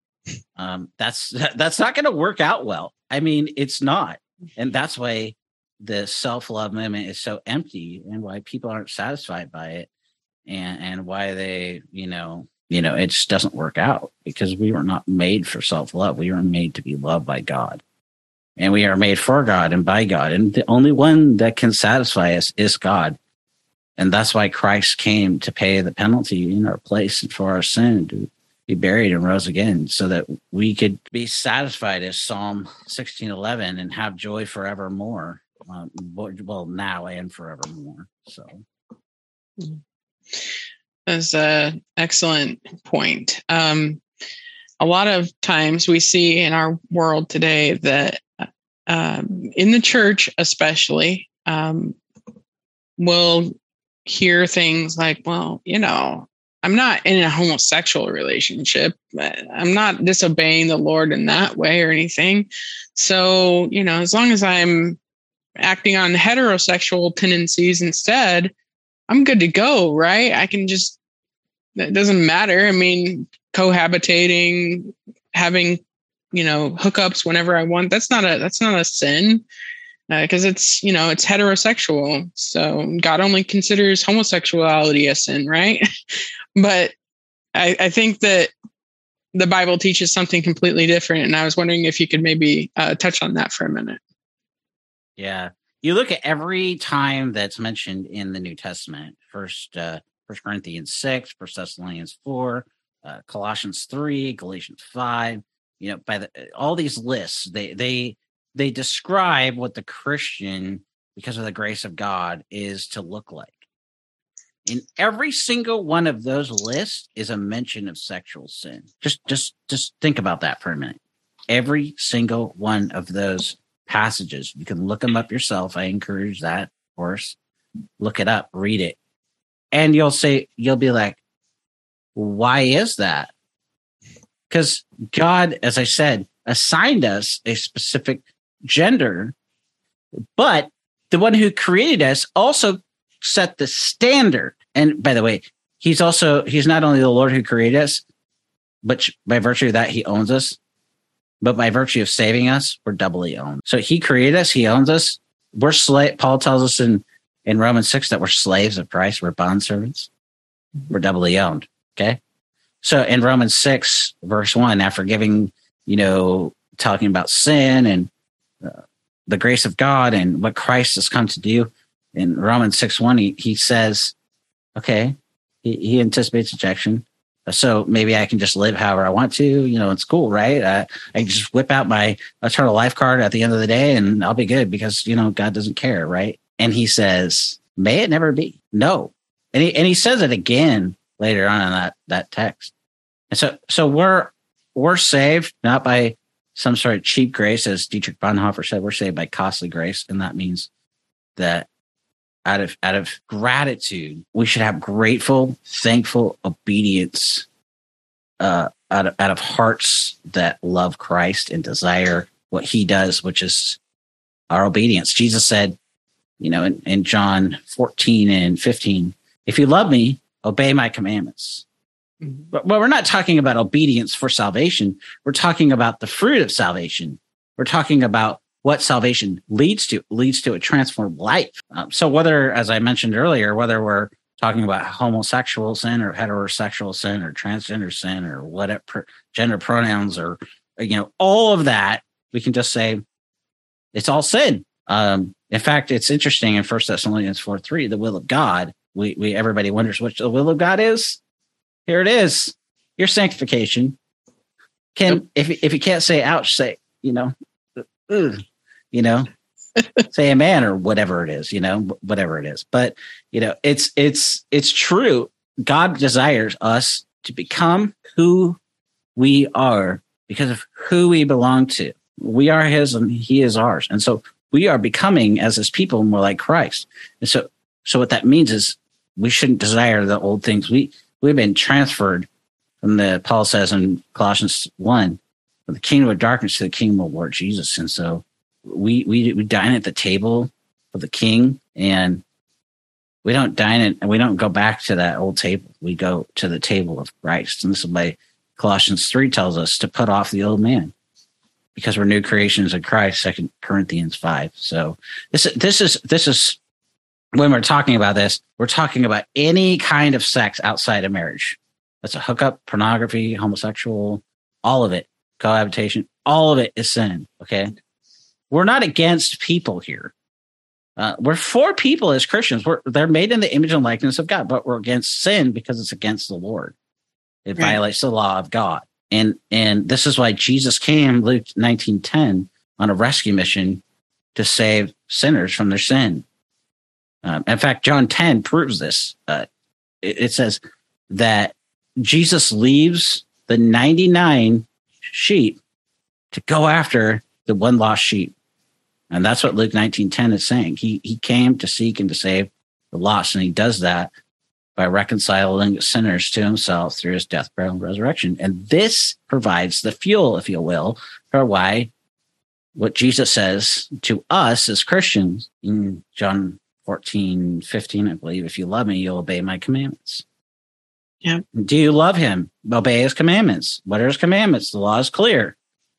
Um, that's that's not going to work out well. I mean, it's not, and that's why the self-love movement is so empty, and why people aren't satisfied by it, and and why they, you know, you know, it just doesn't work out, because we were not made for self-love. We were made to be loved by God, and we are made for God and by God, and the only one that can satisfy us is God. And that's why Christ came to pay the penalty in our place and for our sin, to be buried and rose again, so that we could be satisfied, as Psalm sixteen eleven, and have joy forevermore. Um, well, now and forevermore. So that's an excellent point. Um, a lot of times we see in our world today that um, in the church, especially, um, we'll hear things like, well, you know, I'm not in a homosexual relationship. I'm not disobeying the Lord in that way or anything. So, you know, as long as I'm acting on heterosexual tendencies instead, I'm good to go, right? I can just, it doesn't matter. I mean, cohabitating, having, you know, hookups whenever I want, that's not a, that's not a sin, because uh, it's, you know, it's heterosexual. So God only considers homosexuality a sin, right? But I, I think that the Bible teaches something completely different. And I was wondering if you could maybe uh, touch on that for a minute. Yeah. You look at every time that's mentioned in the New Testament, first, uh, First Corinthians six, First Thessalonians four, uh, Colossians three, Galatians five. You know, by the all these lists, they they they describe what the Christian, because of the grace of God, is to look like. In every single one of those lists is a mention of sexual sin. Just just just think about that for a minute. Every single one of those passages, you can look them up yourself. I encourage that, of course. Look it up, read it. And you'll say, you'll be like, why is that? Because God, as I said, assigned us a specific gender, but the one who created us also set the standard. And by the way, he's also, he's not only the Lord who created us, but by virtue of that, he owns us. But by virtue of saving us, we're doubly owned. So he created us, he owns us. We're slave. Paul tells us in, in Romans six that we're slaves of Christ, we're bondservants. We're doubly owned. Okay. So in Romans six, verse one, after giving, you know, talking about sin and uh, the grace of God and what Christ has come to do, in Romans six one, he, he says, okay, he, he anticipates ejection. So maybe I can just live however I want to, you know, in school, right? Uh, I can just whip out my eternal life card at the end of the day and I'll be good because, you know, God doesn't care, right? And he says, may it never be. No. And he, and he says it again later on in that, that text. And so, so we're, we're saved not by some sort of cheap grace, as Dietrich Bonhoeffer said, we're saved by costly grace. And that means that out of, out of gratitude, we should have grateful, thankful obedience, uh, out of, out of hearts that love Christ and desire what he does, which is our obedience. Jesus said, you know, in, in John fourteen and fifteen, if you love me, obey my commandments. Mm-hmm. But, but we're not talking about obedience for salvation. We're talking about the fruit of salvation. We're talking about what salvation leads to, leads to a transformed life. Um, so whether, as I mentioned earlier, whether we're talking about homosexual sin or heterosexual sin or transgender sin or whatever, gender pronouns or, you know, all of that, we can just say it's all sin. Um, in fact, it's interesting in First Thessalonians four three, the will of God, we, we everybody wonders what the will of God is. Here it is. Your sanctification. Can, yep. if, if you can't say ouch, say, you know, ugh, you know, say amen or whatever it is, you know, whatever it is. But, you know, it's, it's, it's true. God desires us to become who we are because of who we belong to. We are his and he is ours. And so we are becoming as his people more like Christ. And so, so what that means is we shouldn't desire the old things. We, we've been transferred from the, Paul says in Colossians one, from the kingdom of darkness to the kingdom of Lord Jesus. And so we, we, we dine at the table of the king, and we don't dine at, and we don't go back to that old table. We go to the table of Christ. And this is why Colossians three tells us to put off the old man, because we're new creations in Christ, Second Corinthians five. So this, this is, this is, when we're talking about this, we're talking about any kind of sex outside of marriage. That's a hookup, pornography, homosexual, all of it, cohabitation, all of it is sin. Okay. We're not against people here. Uh, we're for people as Christians. We're, they're made in the image and likeness of God, but we're against sin because it's against the Lord. It right. violates the law of God. And, and this is why Jesus came, Luke nineteen ten, on a rescue mission to save sinners from their sin. Um, in fact, John ten proves this. Uh, it, it says that Jesus leaves the ninety-nine sheep to go after the one lost sheep. And that's what Luke nineteen ten is saying. He, he came to seek and to save the lost. And he does that by reconciling sinners to himself through his death, burial, and resurrection. And this provides the fuel, if you will, for why what Jesus says to us as Christians in John fourteen fifteen, I believe, if you love me, you'll obey my commandments. Yeah. Do you love him? Obey his commandments. What are his commandments? The law is clear.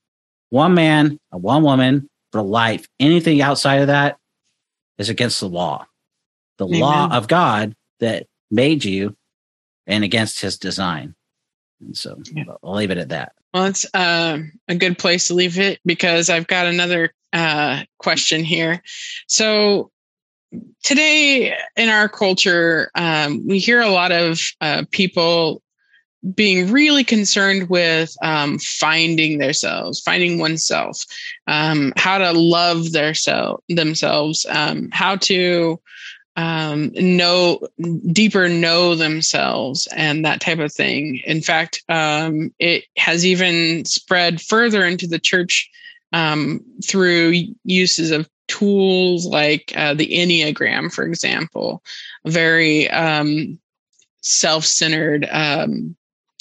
One man, one woman for life. Anything outside of that is against the law. The Amen. Law of God that made you and against his design. And so yeah. I'll leave it at that. Well, it's uh, a good place to leave it because I've got another uh, question here. So today in our culture, um, we hear a lot of uh, people being really concerned with um, finding themselves, finding oneself, um, how to love their self, themselves, um, how to um, know deeper, know themselves, and that type of thing. In fact, um, it has even spread further into the church um, through uses of tools like uh, the Enneagram, for example, very um, self-centered, um,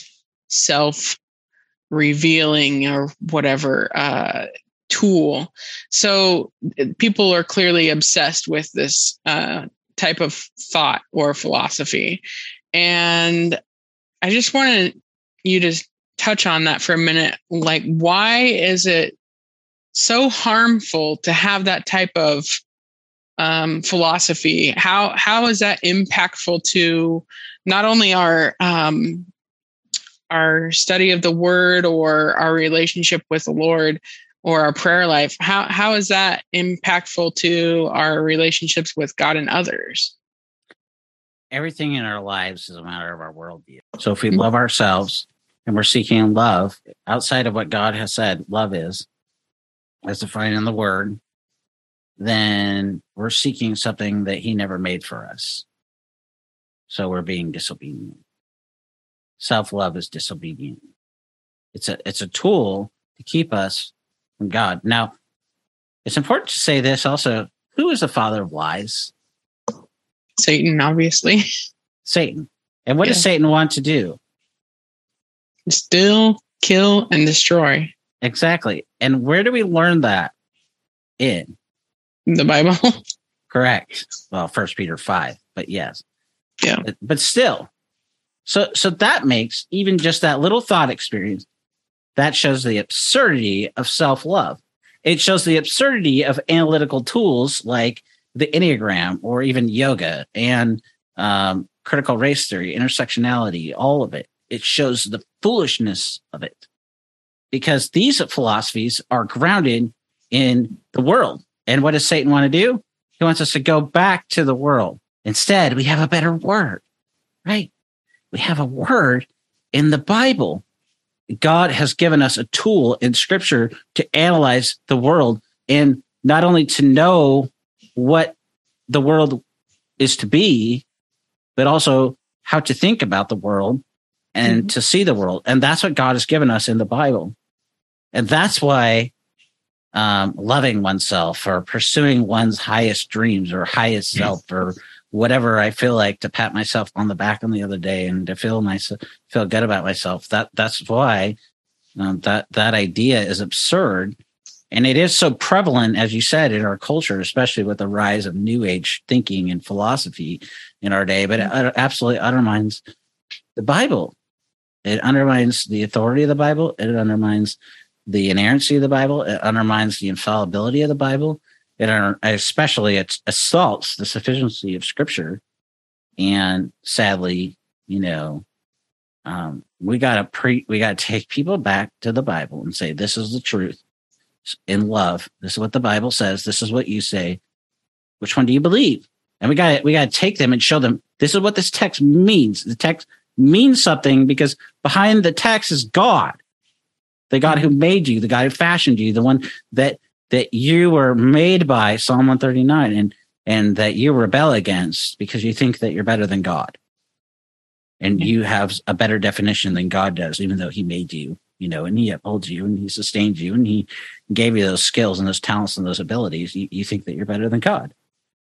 self-revealing or whatever uh, tool. So people are clearly obsessed with this uh, type of thought or philosophy. And I just wanted you to touch on that for a minute. Like, why is it so harmful to have that type of um, philosophy? How how is that impactful to not only our um, our study of the Word or our relationship with the Lord or our prayer life? How how is that impactful to our relationships with God and others? Everything in our lives is a matter of our worldview. So if we love ourselves and we're seeking love outside of what God has said love is, as defined in the Word, then we're seeking something that He never made for us. So we're being disobedient. Self-love is disobedient. It's a it's a tool to keep us from God. Now, it's important to say this also. Who is the father of lies? Satan, obviously. Satan. And what Yeah. does Satan want to do? Still, kill, and destroy. Exactly. And where do we learn that? In The Bible. Correct. Well, First Peter five, but yes. Yeah. But, but still. So so that makes even just that little thought experience, that shows the absurdity of self-love. It shows the absurdity of analytical tools like the Enneagram or even yoga and um, critical race theory, intersectionality, all of it. It shows the foolishness of it. Because these philosophies are grounded in the world. And what does Satan want to do? He wants us to go back to the world. Instead, we have a better word, right? We have a word in the Bible. God has given us a tool in Scripture to analyze the world and not only to know what the world is to be, but also how to think about the world and mm-hmm. to see the world. And that's what God has given us in the Bible. And that's why um, loving oneself or pursuing one's highest dreams or highest self or whatever I feel like to pat myself on the back on the other day and to feel nice, feel good about myself. That that's why um, that that idea is absurd, and it is so prevalent, as you said, in our culture, especially with the rise of New Age thinking and philosophy in our day. But it absolutely undermines the Bible. It undermines the authority of the Bible. It undermines the inerrancy of the Bible. It undermines the infallibility of the Bible. It especially it assaults the sufficiency of Scripture. And sadly, you know, um, we gotta pre we gotta take people back to the Bible and say, this is the truth in love. This is what the Bible says. This is what you say. Which one do you believe? And we got we got to take them and show them this is what this text means. The text means something because behind the text is God, the God who made you, the God who fashioned you, the one that that you were made by, Psalm one thirty-nine, and and that you rebel against because you think that you're better than God, and you have a better definition than God does, even though He made you, you know, and He upholds you and He sustains you and He gave you those skills and those talents and those abilities. You, you think that you're better than God.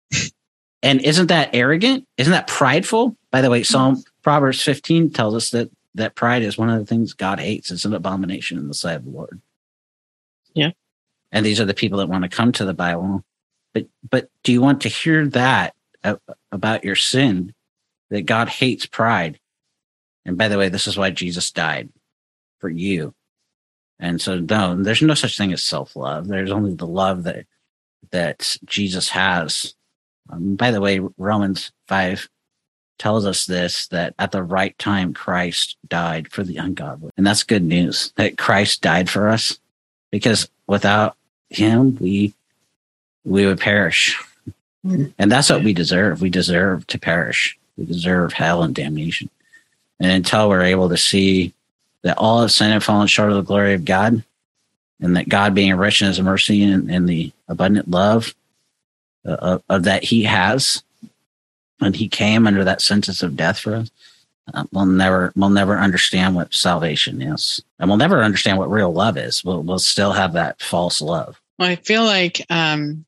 And isn't that arrogant? Isn't that prideful? By the way, Psalm Proverbs fifteen tells us that that pride is one of the things God hates. It's an abomination in the sight of the Lord. Yeah. And these are the people that want to come to the Bible. But but do you want to hear that uh, about your sin, that God hates pride? And by the way, this is why Jesus died, for you. And so no, there's no such thing as self-love. There's only the love that that Jesus has. Um, by the way, Romans five tells us this, that at the right time, Christ died for the ungodly. And that's good news, that Christ died for us, because without Him, we we would perish. And that's what we deserve. We deserve to perish. We deserve hell and damnation. And until we're able to see that all have sinned and fallen short of the glory of God, and that God being rich in his mercy and, and the abundant love uh, of, of that he has, and he came under that sentence of death for us, uh, we'll never we'll never understand what salvation is. And we'll never understand what real love is. We'll, we'll still have that false love. Well, I feel like um,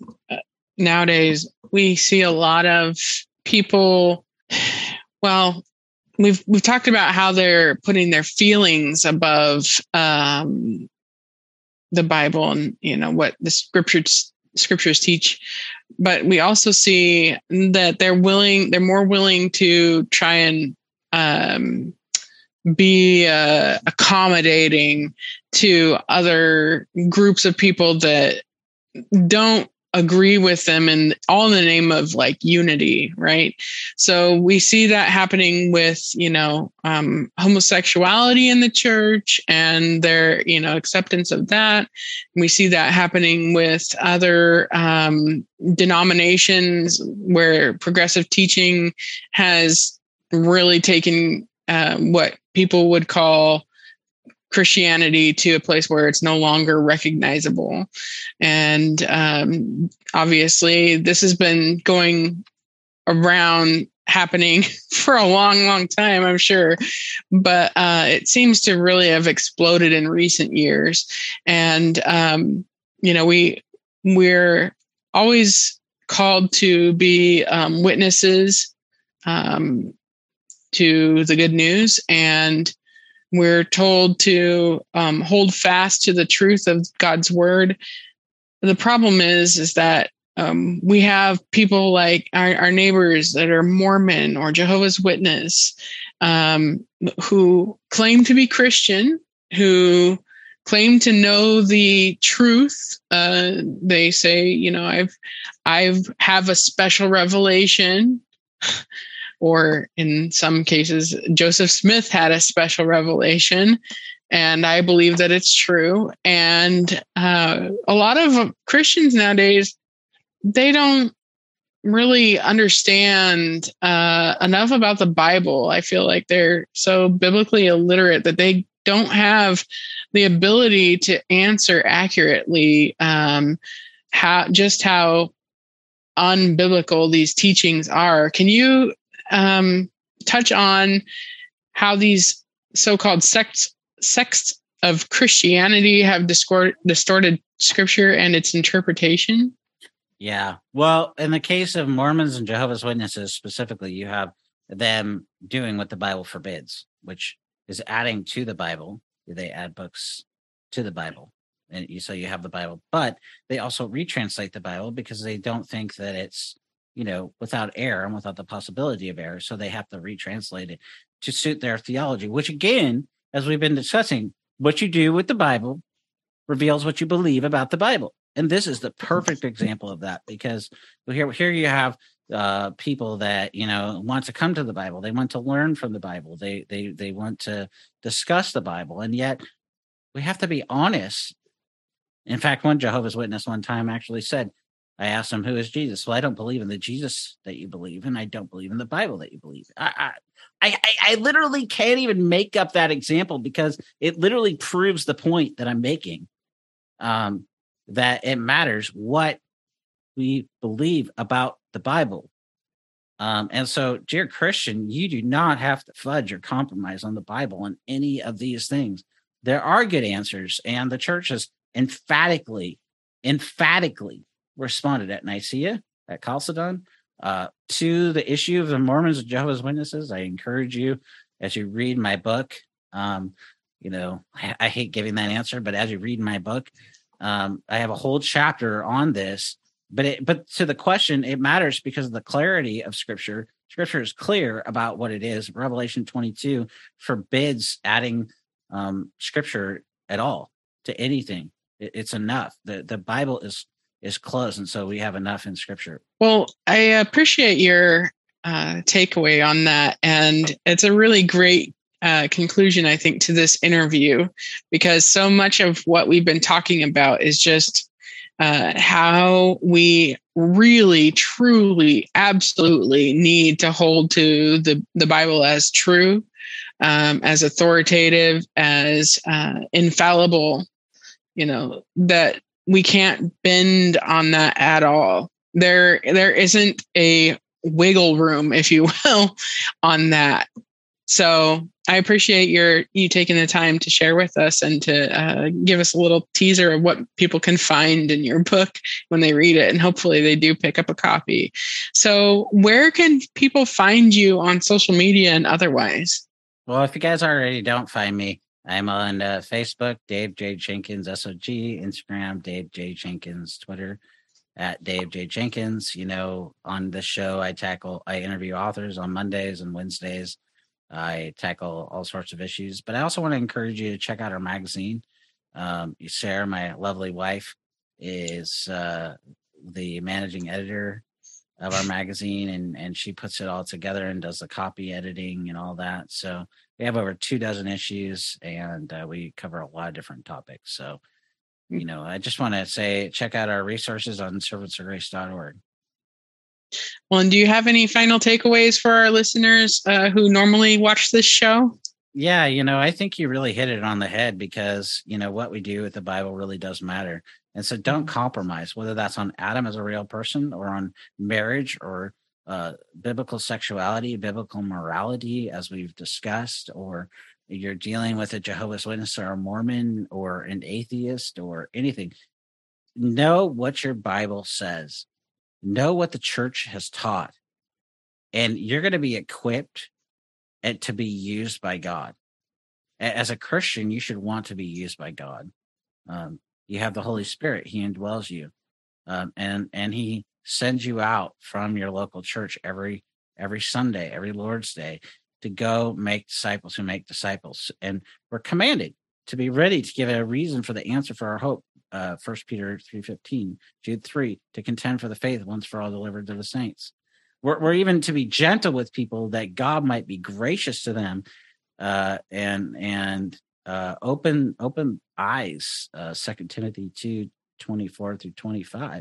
nowadays we see a lot of people, well, we've we've talked about how they're putting their feelings above um, the Bible and, you know, what the scriptures scriptures teach. But we also see that they're willing, they're more willing to try and um, be uh, accommodating to other groups of people that don't agree with them, and all in the name of like unity, right? So we see that happening with, you know, um, homosexuality in the church and their, you know, acceptance of that. We see that happening with other um, denominations where progressive teaching has really taken uh, what people would call Christianity to a place where it's no longer recognizable. And um, obviously, this has been going around happening for a long, long time, I'm sure. But uh, it seems to really have exploded in recent years. And, um, you know, we, we're always called to be um, witnesses um, to the good news, and we're told to um, hold fast to the truth of God's word. The problem is, is that um, we have people like our, our neighbors that are Mormon or Jehovah's Witness, um, who claim to be Christian, who claim to know the truth. Uh, they say, you know, I've, I've have a special revelation. Or in some cases, Joseph Smith had a special revelation, and I believe that it's true. And uh, a lot of Christians nowadays, they don't really understand uh, enough about the Bible. I feel like they're so biblically illiterate that they don't have the ability to answer accurately um, how just how unbiblical these teachings are. Can you Um, touch on how these so-called sects sects of Christianity have discord, distorted scripture and its interpretation? Yeah. Well, in the case of Mormons and Jehovah's Witnesses specifically, you have them doing what the Bible forbids, which is adding to the Bible. They add books to the Bible. And you, so you have the Bible, but they also retranslate the Bible because they don't think that it's, you know, without error and without the possibility of error. So they have to retranslate it to suit their theology, which again, as we've been discussing, what you do with the Bible reveals what you believe about the Bible. And this is the perfect example of that, because here, here you have uh, people that, you know, want to come to the Bible. They want to learn from the Bible. They, they, they want to discuss the Bible. And yet we have to be honest. In fact, one Jehovah's Witness one time actually said, I asked him, who is Jesus? Well, I don't believe in the Jesus that you believe in. I don't believe in the Bible that you believe. I, I, I, I literally can't even make up that example, because it literally proves the point that I'm making, um, that it matters what we believe about the Bible. Um, and so, dear Christian, you do not have to fudge or compromise on the Bible on any of these things. There are good answers, and the church has emphatically, emphatically responded at Nicaea, at Chalcedon, uh, to the issue of the Mormons and Jehovah's Witnesses. I encourage you, as you read my book, um, you know, I, I hate giving that answer, but as you read my book, um, I have a whole chapter on this. But it, but to the question, it matters because of the clarity of Scripture. Scripture is clear about what it is. Revelation twenty-two forbids adding um, Scripture at all to anything. It, it's enough. The the Bible is is closed, and so we have enough in Scripture. Well, I appreciate your uh, takeaway on that, and it's a really great uh, conclusion, I think, to this interview, because so much of what we've been talking about is just uh, how we really, truly, absolutely need to hold to the, the Bible as true, um, as authoritative, as uh, infallible, you know, that we can't bend on that at all. There, there isn't a wiggle room, if you will, on that. So I appreciate your you taking the time to share with us and to uh, give us a little teaser of what people can find in your book when they read it, and hopefully they do pick up a copy. So where can people find you on social media and otherwise? Well, if you guys already don't find me, I'm on uh, Facebook, Dave J. Jenkins, S O G, Instagram, Dave J. Jenkins, Twitter, at Dave J. Jenkins. You know, on this show, I tackle, I interview authors on Mondays and Wednesdays. I tackle all sorts of issues, but I also want to encourage you to check out our magazine. Um, Sarah, my lovely wife, is uh, the managing editor of our magazine, and, and she puts it all together and does the copy editing and all that. So we have over two dozen issues, and uh, we cover a lot of different topics. So, you know, I just want to say, check out our resources on servants of grace dot org. Well, and do you have any final takeaways for our listeners uh, who normally watch this show? Yeah, you know, I think you really hit it on the head, because, you know, what we do with the Bible really does matter. And so don't compromise, whether that's on Adam as a real person, or on marriage, or uh, biblical sexuality, biblical morality, as we've discussed, or you're dealing with a Jehovah's Witness or a Mormon or an atheist or anything. Know what your Bible says. Know what the church has taught, and you're going to be equipped and to be used by God. As a Christian, you should want to be used by God. Um, you have the Holy Spirit; He indwells you, um, and and He sends you out from your local church every every Sunday, every Lord's Day, to go make disciples who make disciples. And we're commanded to be ready to give a reason for the answer for our hope. Uh, First Peter three fifteen, Jude three, to contend for the faith once for all delivered to the saints. We're, we're even to be gentle with people, that God might be gracious to them, uh, and and uh, open open eyes. Uh, Second Timothy two twenty-four through twenty-five.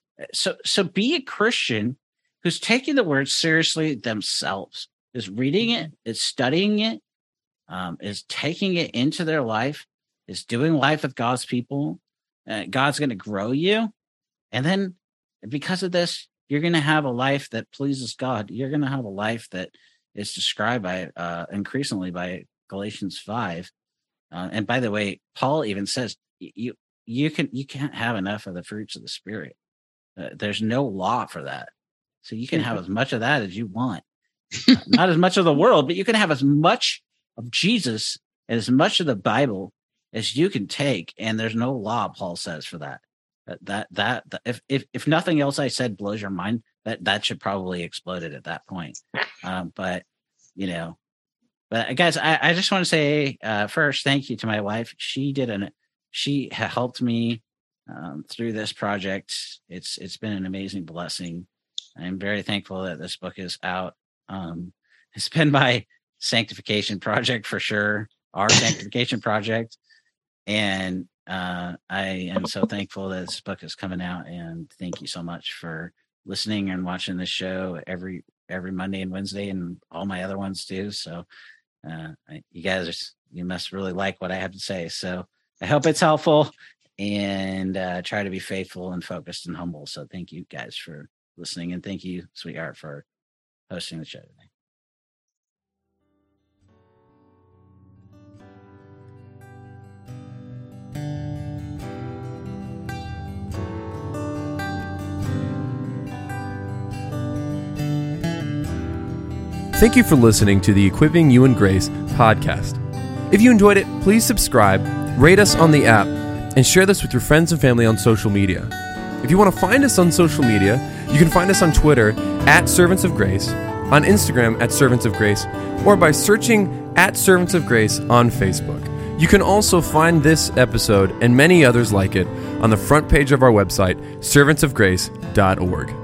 So so be a Christian who's taking the word seriously themselves, is reading it, is studying it, um, is taking it into their life, is doing life with God's people. Uh, God's going to grow you. And then because of this, you're going to have a life that pleases God. You're going to have a life that is described by uh, increasingly by Galatians five. Uh, and by the way, Paul even says you you can you can't have enough of the fruits of the Spirit. Uh, there's no law for that. So you can have as much of that as you want. Not as much of the world, but you can have as much of Jesus and as much of the Bible as you can take, and there's no law, Paul says, for that. That that that, that if, if if nothing else I said blows your mind, that that should probably explode it at that point. Um, but you know, but guys, I, I just want to say uh, first, thank you to my wife. She did an she helped me um, through this project. It's it's been an amazing blessing. I'm very thankful that this book is out. Um, it's been my sanctification project for sure, our sanctification project. And uh, I am so thankful that this book is coming out, and thank you so much for listening and watching this show every every Monday and Wednesday, and all my other ones too. So uh, you guys, are, you must really like what I have to say. So I hope it's helpful, and uh, try to be faithful and focused and humble. So thank you guys for listening, and thank you, sweetheart, for hosting the show today. Thank you for listening to the Equipping You in Grace podcast. If you enjoyed it, please subscribe, rate us on the app, and share this with your friends and family on social media. If you want to find us on social media, you can find us on Twitter at Servants of Grace, on Instagram at Servants of Grace, or by searching at Servants of Grace on Facebook. You can also find this episode and many others like it on the front page of our website, servants of grace dot org.